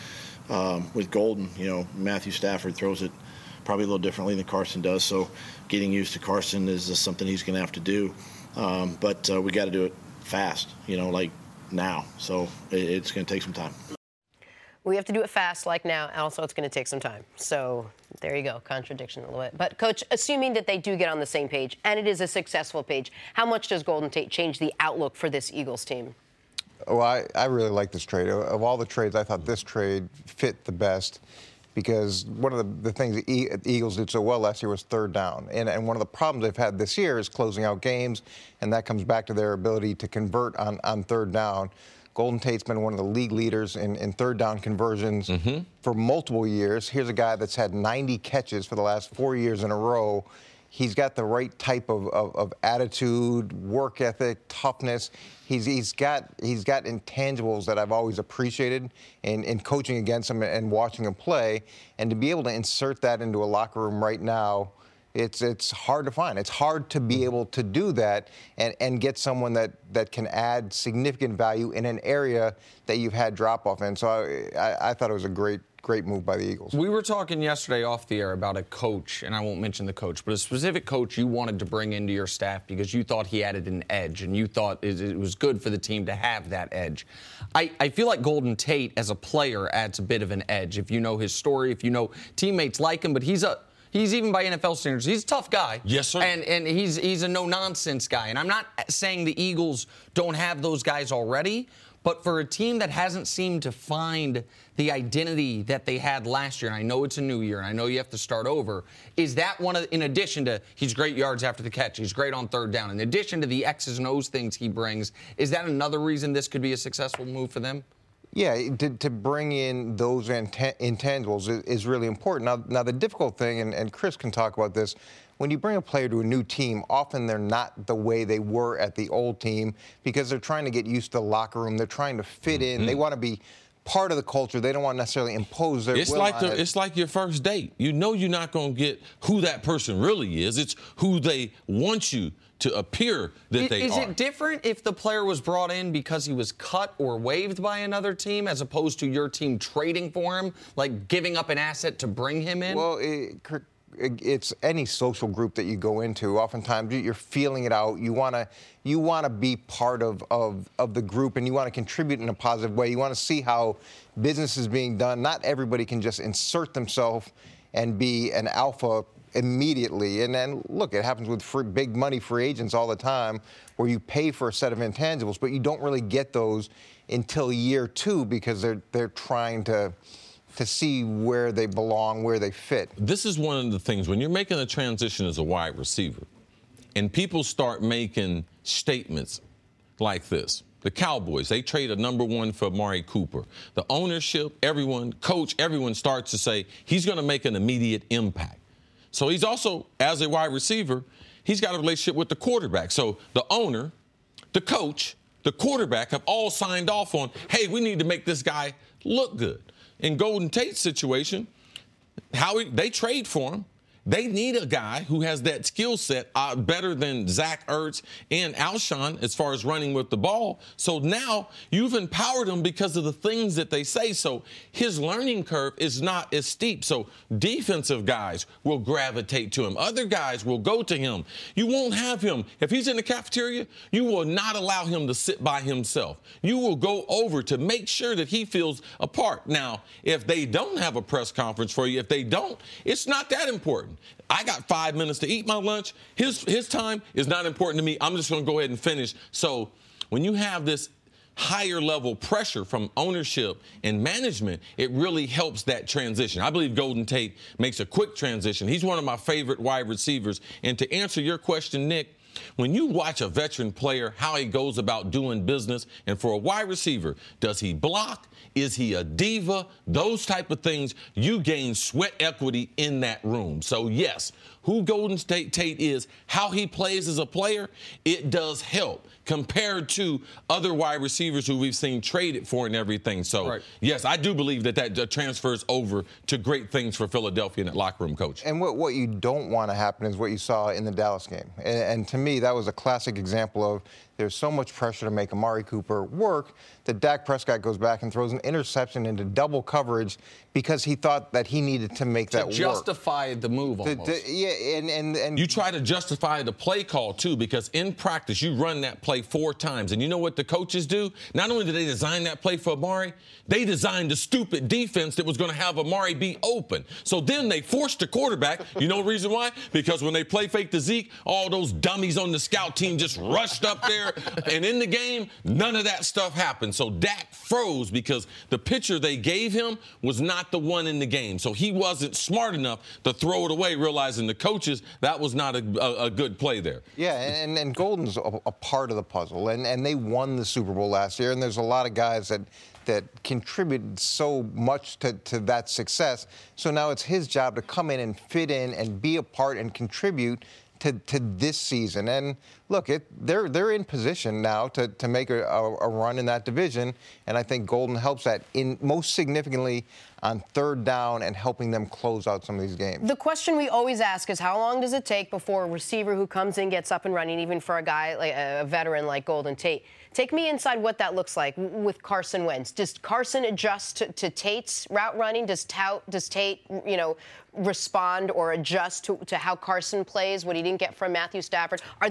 Golden. Matthew Stafford throws it probably a little differently than Carson does. So getting used to Carson is something he's going to have to do. But we got to do it fast, like now. So it's going to take some time. We have to do it fast like now, and also it's going to take some time. So there you go, contradiction a little bit. But, Coach, assuming that they do get on the same page, and it is a successful page, how much does Golden Tate change the outlook for this Eagles team? Well, I really like this trade. Of all the trades, I thought this trade fit the best because one of the things the Eagles did so well last year was third down. And one of the problems they've had this year is closing out games, and that comes back to their ability to convert on third down. Golden Tate's been one of the league leaders in third down conversions for multiple years. Here's a guy that's had 90 catches for the last 4 years in a row. He's got the right type of attitude, work ethic, toughness. He's got intangibles that I've always appreciated in coaching against him and watching him play. And to be able to insert that into a locker room right now, it's hard to find. It's hard to be able to do that and get someone that can add significant value in an area that you've had drop-off in. So I thought it was a great move by the Eagles. We were talking yesterday off the air about a coach, and I won't mention the coach, but a specific coach you wanted to bring into your staff because you thought he added an edge, and you thought it was good for the team to have that edge. I feel like Golden Tate as a player adds a bit of an edge. If you know his story, if you know teammates like him, but he's even by NFL standards, he's a tough guy. Yes, sir. And he's a no-nonsense guy. And I'm not saying the Eagles don't have those guys already, But for a team that hasn't seemed to find the identity that they had last year, and I know it's a new year, and I know you have to start over, is that one of, in addition to he's great yards after the catch, he's great on third down, in addition to the X's and O's things he brings, is that another reason this could be a successful move for them? Yeah, to bring in those intangibles is really important. Now the difficult thing, and Chris can talk about this, when you bring a player to a new team, often they're not the way they were at the old team because they're trying to get used to the locker room. They're trying to fit in. They want to be part of the culture. They don't want to necessarily impose their will on it. It's like your first date. You know you're not going to get who that person really is. It's who they want you to appear that they are. Is it different if the player was brought in because he was cut or waived by another team as opposed to your team trading for him, like giving up an asset to bring him in? Well, it's any social group that you go into. Oftentimes, you're feeling it out. You want to be part of the group, and you want to contribute in a positive way. You want to see how business is being done. Not everybody can just insert themselves and be an alpha immediately. And then, look, it happens with big money free agents all the time where you pay for a set of intangibles, but you don't really get those until year two because they're trying to see where they belong, where they fit. This is one of the things, when you're making a transition as a wide receiver, and people start making statements like this. The Cowboys, they trade a number one for Amari Cooper. The ownership, everyone, coach, everyone starts to say he's going to make an immediate impact. So he's also, as a wide receiver, he's got a relationship with the quarterback. So the owner, the coach, the quarterback have all signed off on, hey, we need to make this guy look good. In Golden Tate's situation, they trade for him. They need a guy who has that skill set better than Zach Ertz and Alshon as far as running with the ball. So now you've empowered him because of the things that they say. So his learning curve is not as steep. So defensive guys will gravitate to him. Other guys will go to him. You won't have him. If he's in the cafeteria, you will not allow him to sit by himself. You will go over to make sure that he feels a part. Now, if they don't have a press conference for you, if they don't, it's not that important. I got 5 minutes to eat my lunch. His time is not important to me. I'm just going to go ahead and finish. So when you have this higher level pressure from ownership and management, it really helps that transition. I believe Golden Tate makes a quick transition. He's one of my favorite wide receivers. And to answer your question, Nick, when you watch a veteran player, how he goes about doing business, and for a wide receiver, does he block? Is he a diva? Those type of things, you gain sweat equity in that room. So, yes, who Golden Tate is, how he plays as a player, it does help compared to other wide receivers who we've seen traded for and everything. So, right. Yes, I do believe that transfers over to great things for Philadelphia and that locker room coach. And what you don't want to happen is what you saw in the Dallas game. And to me, that was a classic example of there's so much pressure to make Amari Cooper work that Dak Prescott goes back and throws an interception into double coverage because he thought that he needed to make that work. To justify the move almost. And you try to justify the play call, too, because in practice, you run that play 4 times. And you know what the coaches do? Not only did they design that play for Amari, they designed a stupid defense that was going to have Amari be open. So then they forced the quarterback. You know the reason why? Because when they play fake to Zeke, all those dummies on the scout team just rushed up there. And in the game, none of that stuff happened. So Dak froze because the pitcher they gave him was not the one in the game. So he wasn't smart enough to throw it away, realizing the coaches, that was not a good play there. Yeah, and Golden's a part of the puzzle. And they won the Super Bowl last year, and there's a lot of guys that contributed so much to that success. So now it's his job to come in and fit in and be a part and contribute to this season. And look, they're in position now to make a run in that division, and I think Golden helps that in most significantly on third down and helping them close out some of these games. The question we always ask is how long does it take before a receiver who comes in gets up and running, even for a guy like a veteran like Golden Tate? Take me inside what that looks like with Carson Wentz. Does Carson adjust to Tate's route running? Does Tate, respond or adjust to how Carson plays, what he didn't get from Matthew Stafford? Are they just throwing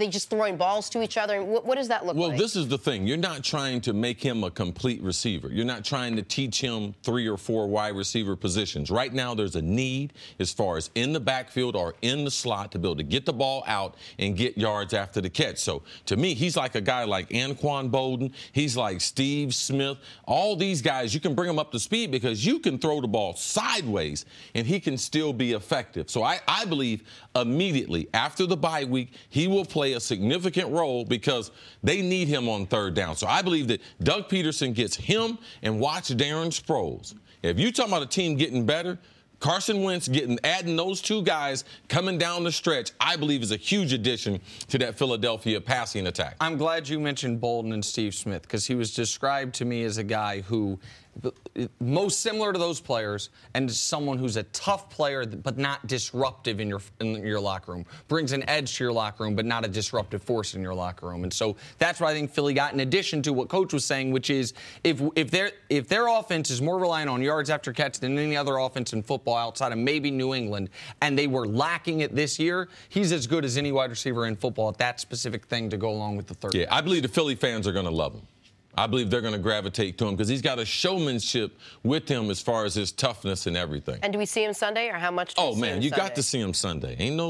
throwing balls to each other? What does that look like? Well, this is the thing. You're not trying to make him a complete receiver. You're not trying to teach him 3 or 4 wide receiver positions. Right now, there's a need as far as in the backfield or in the slot to be able to get the ball out and get yards after the catch. So, to me, he's like a guy like Anquan Bolden. He's like Steve Smith. All these guys, you can bring them up to speed because you can throw the ball sideways and he can still be effective. So I believe immediately after the bye week, he will play a significant role because they need him on third down. So I believe that Doug Peterson gets him and watch Darren Sproles. If you're talking about a team getting better, Carson Wentz adding those 2 guys coming down the stretch, I believe is a huge addition to that Philadelphia passing attack. I'm glad you mentioned Bolden and Steve Smith because he was described to me as a guy who most similar to those players and someone who's a tough player but not disruptive in your locker room. Brings an edge to your locker room but not a disruptive force in your locker room. And so that's what I think Philly got in addition to what Coach was saying, which is if their offense is more reliant on yards after catch than any other offense in football outside of maybe New England, and they were lacking it this year, he's as good as any wide receiver in football at that specific thing to go along with the third. Yeah, I believe the Philly fans are going to love him. I believe they're going to gravitate to him because he's got a showmanship with him as far as his toughness and everything. And do we see him Sunday, or how much do we see him man, you Sunday? got to see him Sunday.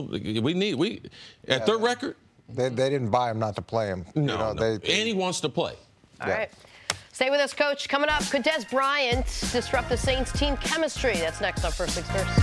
At their record. They didn't buy him not to play him. No. And he wants to play. All right. Stay with us, Coach. Coming up, could Dez Bryant disrupt the Saints team chemistry? That's next on First Things First.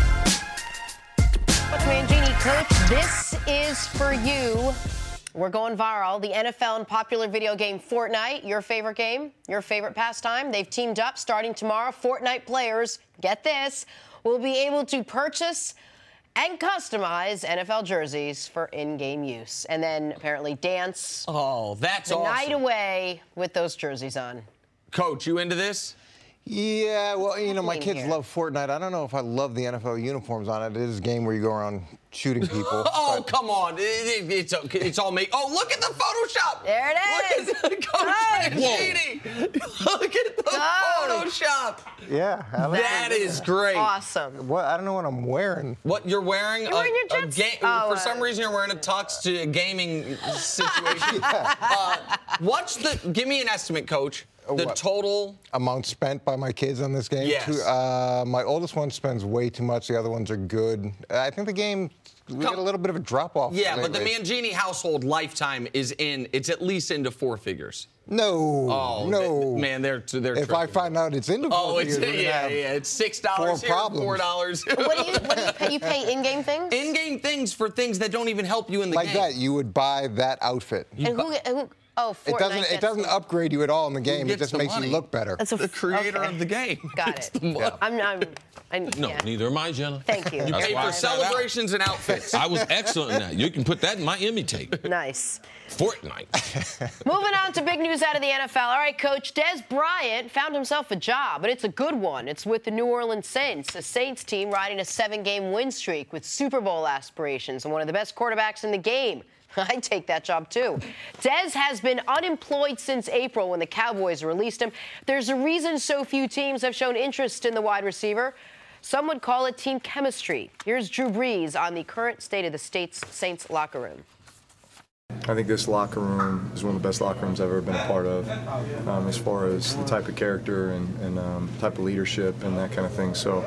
Coach Mangini, Coach, this is for you. We're going viral. The NFL and popular video game Fortnite, your favorite game, your favorite pastime. They've teamed up starting tomorrow. Fortnite players, get this, will be able to purchase and customize NFL jerseys for in-game use. And then apparently dance that's the awesome. night away with those jerseys on. Coach, you into this? Yeah, well, my kids love Fortnite. I don't know if I love the NFL uniforms on it. It is a game where you go around shooting people. Come on. It's all me. Oh, look at the Photoshop. There it is. Look at Coach Mangini. Look at the Photoshop. Yeah. That is great. Awesome. What? I don't know what I'm wearing. What you're wearing? You're wearing your Jets. For some reason, you're wearing a tux to a gaming situation. Give me an estimate, Coach. The total amount spent by my kids on this game? Yes. My oldest one spends way too much. The other ones are good. I think the game, we got a little bit of a drop-off. Yeah, lately. but the Mangini household lifetime it's at least into 4 figures. No. Man, they're if tricky. I find out it's into 4 figures, it's $6 here, $4. What do you pay? You pay in-game things? In-game things for things that don't even help you in the game. Like that, you would buy that outfit. And who? Oh, Fortnite It doesn't upgrade you at all in the game. It just makes you look better. That's the creator of the game. Got it. Neither am I, Jenna. Thank you. You pay for celebrations and outfits. I was excellent in that. You can put that in my Emmy tape. Nice. Fortnite. Moving on to big news out of the NFL. All right, Coach, Dez Bryant found himself a job, but it's a good one. It's with the New Orleans Saints, a Saints team riding a 7-game win streak with Super Bowl aspirations and one of the best quarterbacks in the game. I'd take that job, too. Dez has been unemployed since April when the Cowboys released him. There's a reason so few teams have shown interest in the wide receiver. Some would call it team chemistry. Here's Drew Brees on the current state of the Saints locker room. I think this locker room is one of the best locker rooms I've ever been a part of, as far as the type of character and type of leadership and that kind of thing. So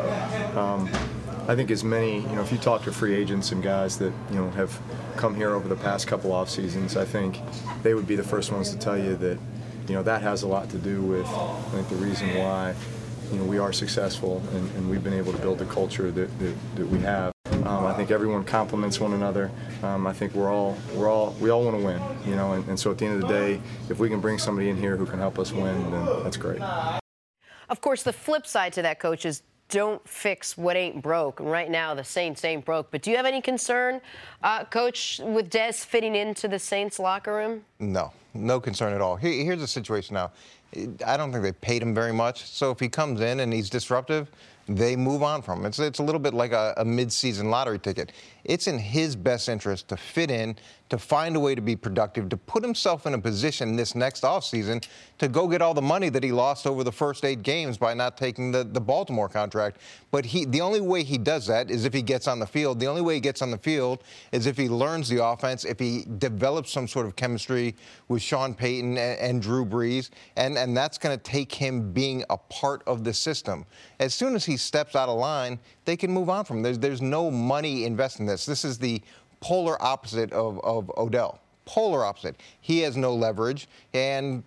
I think as many, if you talk to free agents and guys that, have come here over the past couple off seasons, I think they would be the first ones to tell you that, that has a lot to do with, I think, the reason why, we are successful and we've been able to build the culture that we have. I think everyone complements one another. I think we all want to win, and so at the end of the day, if we can bring somebody in here who can help us win, then that's great. Of course, the flip side to that, Coach, is don't fix what ain't broke. And right now, the Saints ain't broke. But do you have any concern, Coach, with Dez fitting into the Saints locker room? No concern at all. Here's the situation now. I don't think they paid him very much. So if he comes in and he's disruptive, they move on from him. It's a little bit like a mid-season lottery ticket. It's in his best interest to fit in, to find a way to be productive, to put himself in a position this next offseason to go get all the money that he lost over the first 8 games by not taking the Baltimore contract. But the only way he does that is if he gets on the field. The only way he gets on the field is if he learns the offense, if he develops some sort of chemistry with Sean Payton and Drew Brees, and that's going to take him being a part of the system. As soon as he steps out of line, they can move on from him. There's no money invested in this. This is the polar opposite of Odell. Polar opposite. He has no leverage, and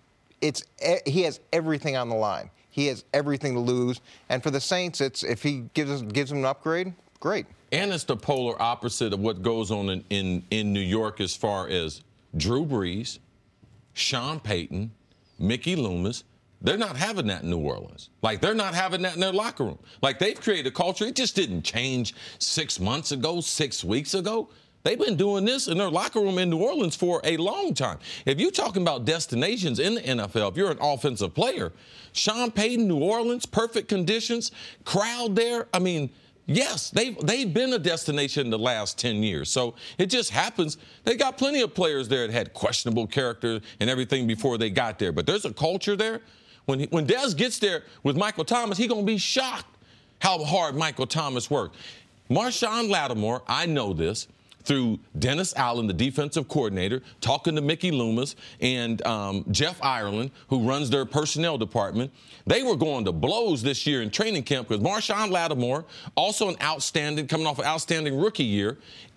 he has everything on the line. He has everything to lose. And for the Saints, if he gives them an upgrade, great. And it's the polar opposite of what goes on in New York as far as Drew Brees, Sean Payton, Mickey Loomis. They're not having that in New Orleans. Like, they're not having that in their locker room. Like, they've created a culture. It just didn't change 6 months ago, 6 weeks ago. They've been doing this in their locker room in New Orleans for a long time. If you're talking about destinations in the NFL, if you're an offensive player, Sean Payton, New Orleans, perfect conditions, crowd there. I mean, yes, they've been a destination in the last 10 years. So it just happens. They got plenty of players there that had questionable character and everything before they got there. But there's a culture there. When Dez gets there with Michael Thomas, he's going to be shocked how hard Michael Thomas worked. Marshawn Lattimore, I know this, through Dennis Allen, the defensive coordinator, talking to Mickey Loomis and Jeff Ireland, who runs their personnel department. They were going to blows this year in training camp because Marshawn Lattimore, also coming off an outstanding rookie year,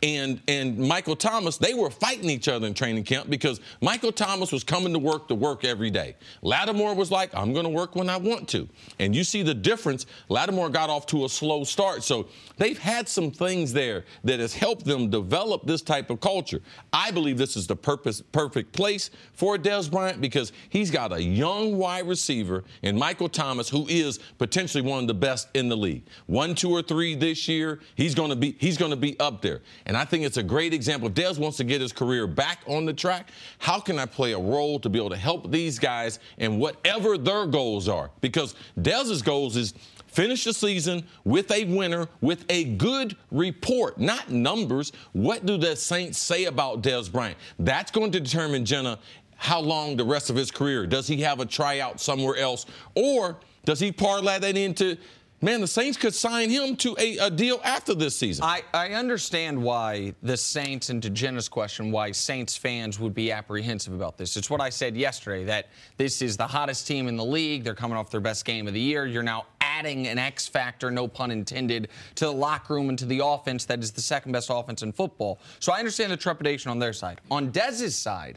and Michael Thomas, they were fighting each other in training camp because Michael Thomas was coming to work every day. Lattimore was like, I'm going to work when I want to. And you see the difference. Lattimore got off to a slow start. So they've had some things there that has helped them develop this type of culture. I believe this is the perfect place for Dez Bryant because he's got a young wide receiver in Michael Thomas who is potentially one of the best in the league. 1, 2, or 3 this year, he's going to be up there. And I think it's a great example. If Dez wants to get his career back on the track, how can I play a role to be able to help these guys in whatever their goals are? Because Dez's goals is finish the season with a winner, with a good report, not numbers. What do the Saints say about Dez Bryant? That's going to determine, Jenna, how long the rest of his career. Does he have a tryout somewhere else? Or does he parlay that into, man, the Saints could sign him to a deal after this season? I understand why the Saints, and to Jenna's question, why Saints fans would be apprehensive about this. It's what I said yesterday, that this is the hottest team in the league. They're coming off their best game of the year. You're now adding an X factor, no pun intended, to the locker room and to the offense that is the second best offense in football. So I understand the trepidation on their side. On Dez's side,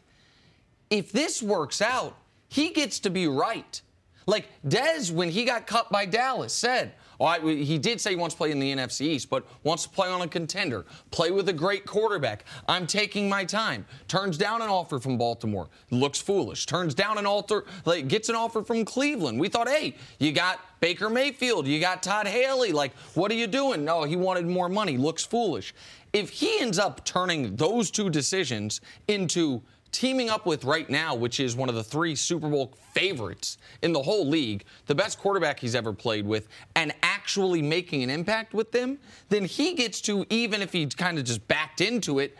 if this works out, he gets to be right. Like, Dez, when he got cut by Dallas, said, he did say he wants to play in the NFC East, but wants to play on a contender, play with a great quarterback. I'm taking my time. Turns down an offer from Baltimore. Looks foolish. Turns down an offer, gets an offer from Cleveland. We thought, hey, you got Baker Mayfield. You got Todd Haley. Like, what are you doing? No, he wanted more money. Looks foolish. If he ends up turning those two decisions into teaming up with right now, which is one of the 3 Super Bowl favorites in the whole league, the best quarterback he's ever played with, and actually making an impact with them, then he gets to, even if he kind of just backed into it,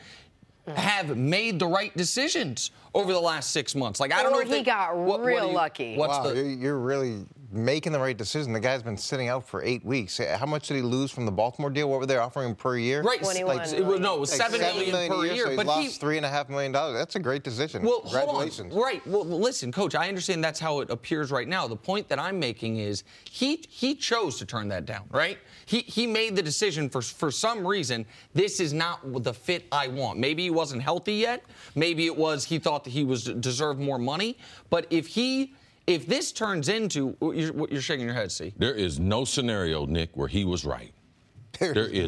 have made the right decisions over the last 6 months. Like, I don't know if he got real lucky. Wow, you're really making the right decision. The guy's been sitting out for 8 weeks. How much did he lose from the Baltimore deal? What were they offering him per year? Right, 21 it was $7 million per year. So he's lost $3.5 million. That's a great decision. Well, congratulations. Hold on. Right. Well, listen, Coach, I understand that's how it appears right now. The point that I'm making is he chose to turn that down, right? He made the decision for some reason, this is not the fit I want. Maybe he wasn't healthy yet. Maybe it was he thought that he deserved more money. But if this turns into, you're shaking your head, see? There is no scenario, Nick, where he was right. There is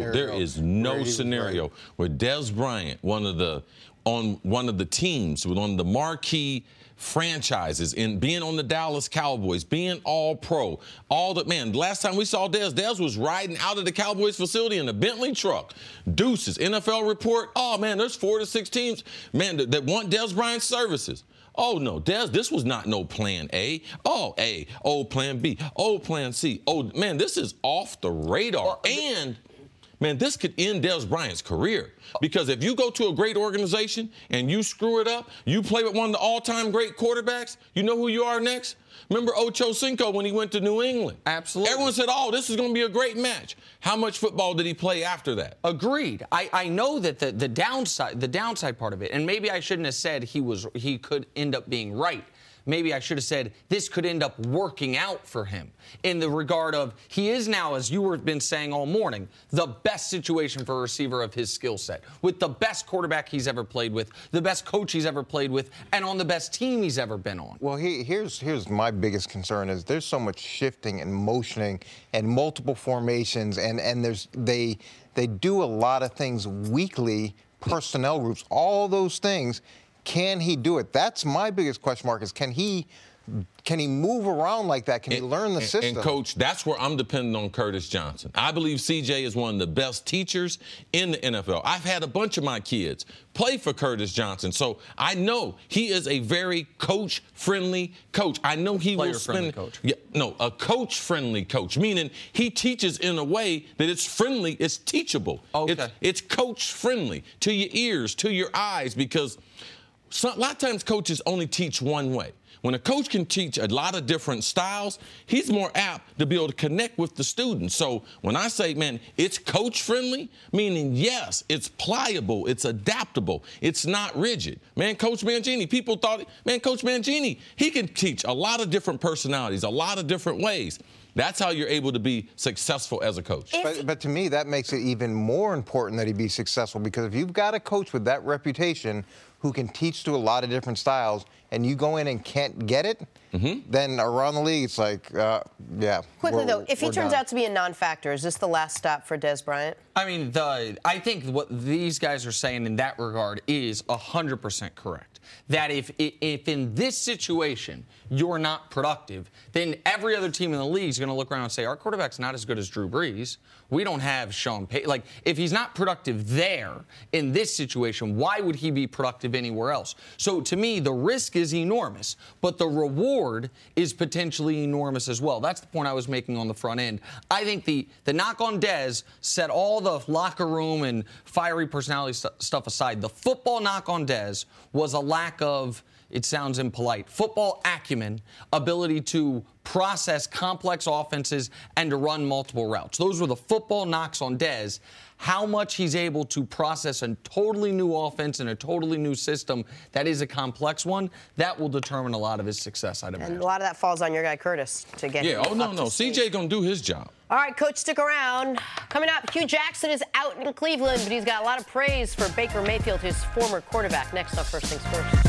no scenario where Dez Bryant, on one of the teams, with one of the marquee franchises, in being on the Dallas Cowboys, being all pro, last time we saw Dez was riding out of the Cowboys facility in a Bentley truck. Deuces, NFL report, there's 4 to 6 teams, that want Dez Bryant's services. Oh, no, Dez, this was not no plan A. Oh, A. Oh, plan B. Oh, plan C. Oh, man, this is off the radar. And, man, this could end Dez Bryant's career. Because if you go to a great organization and you screw it up, you play with one of the all-time great quarterbacks, you know who you are next? Remember Ocho Cinco when he went to New England? Absolutely. Everyone said, oh, this is going to be a great match. How much football did he play after that? Agreed. I know that the downside part of it, and maybe I shouldn't have said he could end up being right. Maybe I should have said this could end up working out for him in the regard of he is now, as you have been saying all morning, the best situation for a receiver of his skill set, with the best quarterback he's ever played with, the best coach he's ever played with, and on the best team he's ever been on. Well, here's my biggest concern is there's so much shifting and motioning and multiple formations, and they do a lot of things weekly, personnel groups, all those things. Can he do it? That's my biggest question mark is can he move around like that? Can he learn the system? And, Coach, that's where I'm dependent on Curtis Johnson. I believe C.J. is one of the best teachers in the NFL. I've had a bunch of my kids play for Curtis Johnson, so I know he is a very coach-friendly coach. I know he will spend... coach. Yeah, no, a coach-friendly coach, meaning he teaches in a way that it's friendly, it's teachable. Okay. It's coach-friendly to your ears, to your eyes, because... a lot of times coaches only teach one way. When a coach can teach a lot of different styles, he's more apt to be able to connect with the students. So when I say, man, it's coach-friendly, meaning, yes, it's pliable, it's adaptable, it's not rigid. Man, Coach Mangini, people thought, man, Coach Mangini, he can teach a lot of different personalities, a lot of different ways. That's how you're able to be successful as a coach. But to me, that makes it even more important that he be successful, because if you've got a coach with that reputation who can teach to a lot of different styles, and you go in and can't get it, then around the league, it's like, yeah. Quickly, though, if he turns out to be a non-factor, is this the last stop for Dez Bryant? I mean, I think what these guys are saying in that regard is 100% correct. That if in this situation you're not productive, then every other team in the league is going to look around and say, our quarterback's not as good as Drew Brees. We don't have Sean Payton. Like, if he's not productive there in this situation, why would he be productive anywhere else? So, to me, the risk is enormous, but the reward is potentially enormous as well. That's the point I was making on the front end. I think the knock on Dez set all the locker room and fiery personality stuff aside. The football knock on Dez was a lack of, it sounds impolite, football acumen, ability to process complex offenses and to run multiple routes. Those were the football knocks on Dez. How much he's able to process a totally new offense and a totally new system that is a complex one, that will determine a lot of his success, I'd imagine. And a lot of that falls on your guy Curtis to get him oh, no. speed. CJ going to do his job. All right, Coach, stick around. Coming up, Hugh Jackson is out in Cleveland, but he's got a lot of praise for Baker Mayfield, his former quarterback. Next up, First Things First.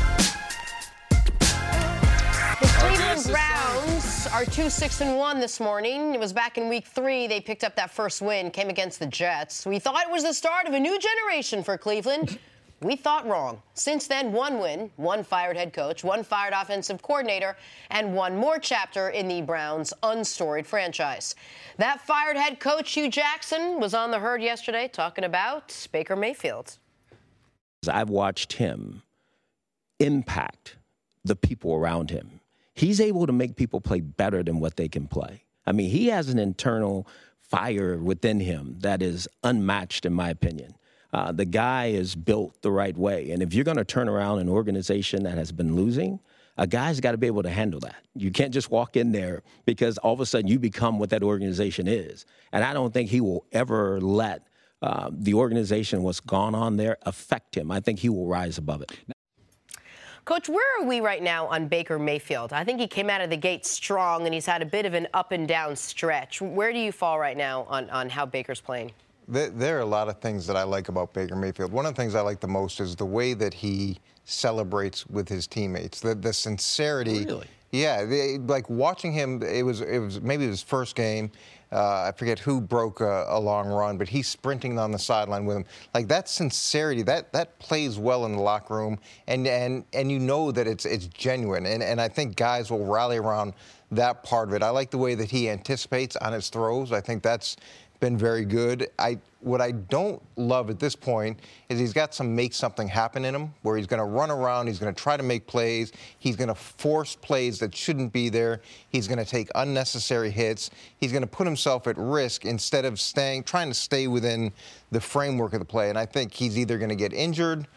The Cleveland Browns are 2-6-1 this morning. It was back in week 3. They picked up that first win, came against the Jets. We thought it was the start of a new generation for Cleveland. We thought wrong. Since then, one win, one fired head coach, one fired offensive coordinator, and one more chapter in the Browns' unstoried franchise. That fired head coach, Hugh Jackson, was on the Herd yesterday talking about Baker Mayfield. I've watched him impact the people around him. He's able to make people play better than what they can play. I mean, he has an internal fire within him that is unmatched, in my opinion. The guy is built the right way. And if you're going to turn around an organization that has been losing, a guy's got to be able to handle that. You can't just walk in there because all of a sudden you become what that organization is. And I don't think he will ever let the organization, what's gone on there, affect him. I think he will rise above it. Coach, where are we right now on Baker Mayfield? I think he came out of the gate strong, and he's had a bit of an up and down stretch. Where do you fall right now on how Baker's playing? There are a lot of things that I like about Baker Mayfield. One of the things I like the most is the way that he celebrates with his teammates, the sincerity. Really? Yeah, like watching him, it was maybe his first game. I forget who broke a long run, but he's sprinting on the sideline with him. Like, that sincerity, that plays well in the locker room, and you know that it's genuine. And I think guys will rally around that part of it. I like the way that he anticipates on his throws. I think that's been very good. What I don't love at this point is he's got some make something happen in him, where he's going to run around, he's going to try to make plays, he's going to force plays that shouldn't be there, he's going to take unnecessary hits, he's going to put himself at risk instead of trying to stay within the framework of the play. And I think he's either going to get injured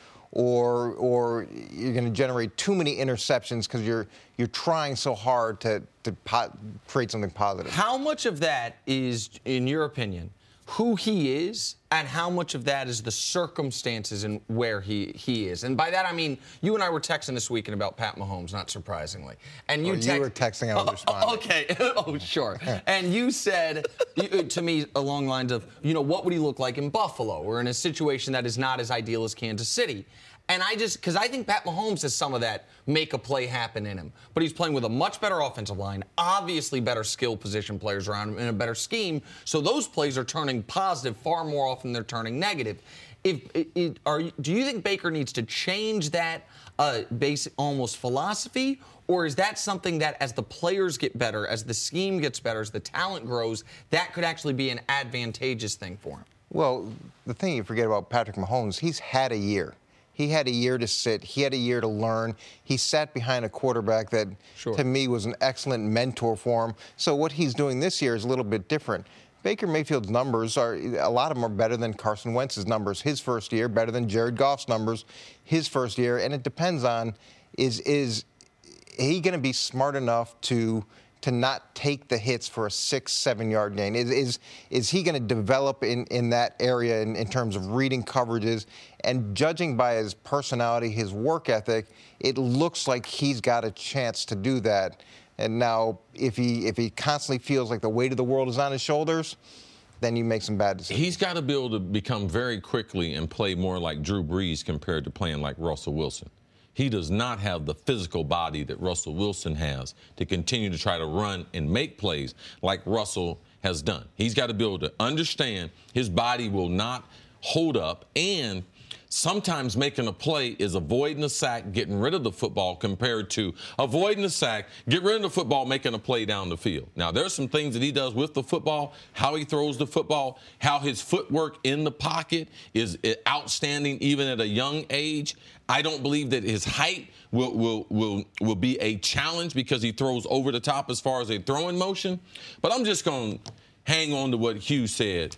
or you're going to generate too many interceptions because you're trying so hard to create something positive. How much of that is, in your opinion, who he is, and how much of that is the circumstances and where he is? And by that I mean, you and I were texting this weekend about Pat Mahomes, not surprisingly. And you were texting, I was responding. Okay. Oh, sure. And you said to me along the lines of, what would he look like in Buffalo or in a situation that is not as ideal as Kansas City? And because I think Pat Mahomes has some of that make a play happen in him. But he's playing with a much better offensive line, obviously better skill position players around him, and a better scheme. So those plays are turning positive far more often than they're turning negative. Do you think Baker needs to change that basic almost philosophy? Or is that something that as the players get better, as the scheme gets better, as the talent grows, that could actually be an advantageous thing for him? Well, the thing you forget about Patrick Mahomes, he's had a year. He had a year to sit. He had a year to learn. He sat behind a quarterback that, to me, was an excellent mentor for him. So what he's doing this year is a little bit different. Baker Mayfield's numbers a lot of them are better than Carson Wentz's numbers his first year, better than Jared Goff's numbers his first year. And it depends on, is he going to be smart enough to not take the hits for a 6-7 yard gain? Is he going to develop in that area in terms of reading coverages? And judging by his personality, his work ethic, it looks like he's got a chance to do that. And now, if he constantly feels like the weight of the world is on his shoulders, then you make some bad decisions. He's got to be able to become very quickly and play more like Drew Brees compared to playing like Russell Wilson. He does not have the physical body that Russell Wilson has to continue to try to run and make plays like Russell has done. He's got to be able to understand his body will not hold up, and sometimes making a play is avoiding the sack, getting rid of the football, compared to avoiding the sack, get rid of the football, making a play down the field. Now, there's some things that he does with the football, how he throws the football, how his footwork in the pocket is outstanding even at a young age. I don't believe that his height will be a challenge because he throws over the top as far as a throwing motion. But I'm just going to hang on to what Hugh said.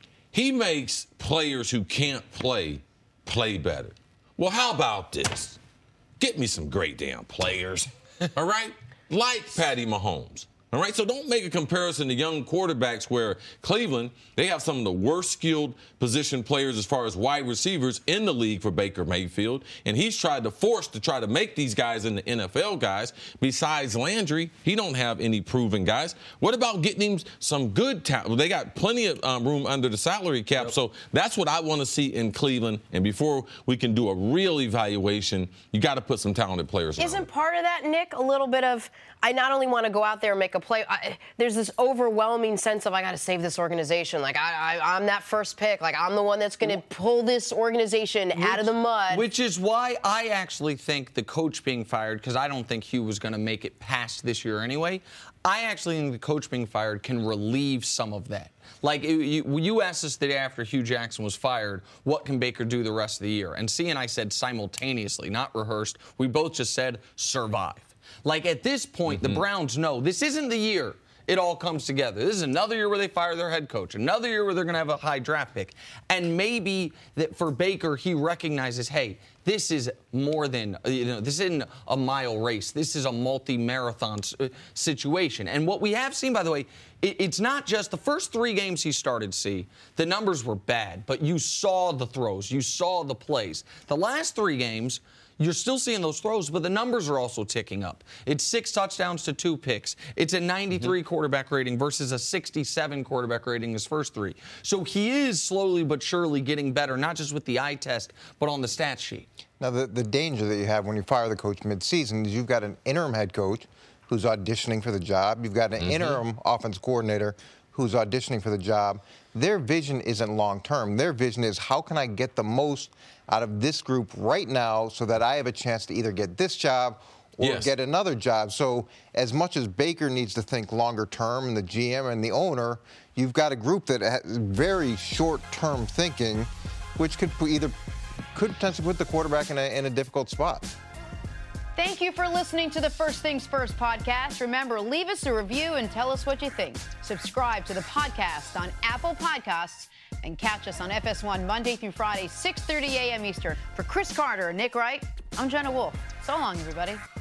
He makes players who can't play better. Well, how about this? Get me some great damn players, all right? Like Patty Mahomes, all right? So don't make a comparison to young quarterbacks where Cleveland, they have some of the worst skilled position players as far as wide receivers in the league for Baker Mayfield, and he's tried to try to make these guys into NFL guys. Besides Landry, he don't have any proven guys. What about getting him some good talent? Well, they got plenty of room under the salary cap, yep. So that's what I want to see in Cleveland. And before we can do a real evaluation, you got to put some talented players around. Isn't part of that, Nick, a little bit of, I not only want to go out there and make a play, there's this overwhelming sense of I got to save this organization. Like, I'm that first pick. Like, I'm the one that's going to pull this organization out of the mud. Which is why I actually think the coach being fired, because I don't think Hugh was going to make it past this year anyway, I actually think the coach being fired can relieve some of that. Like, you asked us the day after Hugh Jackson was fired, what can Baker do the rest of the year? And C and I said simultaneously, not rehearsed. We both just said survive. Like, at this point, the Browns know this isn't the year it all comes together. This is another year where they fire their head coach, another year where they're going to have a high draft pick. And maybe that for Baker, he recognizes, hey, this is more than, this isn't a mile race. This is a multi-marathon situation. And what we have seen, by the way, it's not just the first 3 games he started, the numbers were bad, but you saw the throws. You saw the plays. The last 3 games, you're still seeing those throws, but the numbers are also ticking up. It's 6 touchdowns to 2 picks. It's a 93 quarterback rating versus a 67 quarterback rating his first 3. So he is slowly but surely getting better, not just with the eye test, but on the stat sheet. Now, the danger that you have when you fire the coach midseason is you've got an interim head coach who's auditioning for the job. You've got an interim offense coordinator who's auditioning for the job. Their vision isn't long-term. Their vision is, how can I get the most out of this group right now so that I have a chance to either get this job or get another job. So as much as Baker needs to think longer term, and the GM and the owner, you've got a group that has very short-term thinking, which could potentially put the quarterback in a difficult spot. Thank you for listening to the First Things First podcast. Remember, leave us a review and tell us what you think. Subscribe to the podcast on Apple Podcasts and catch us on FS1 Monday through Friday, 6:30 a.m. Eastern. For Chris Carter and Nick Wright, I'm Jenna Wolf. So long, everybody.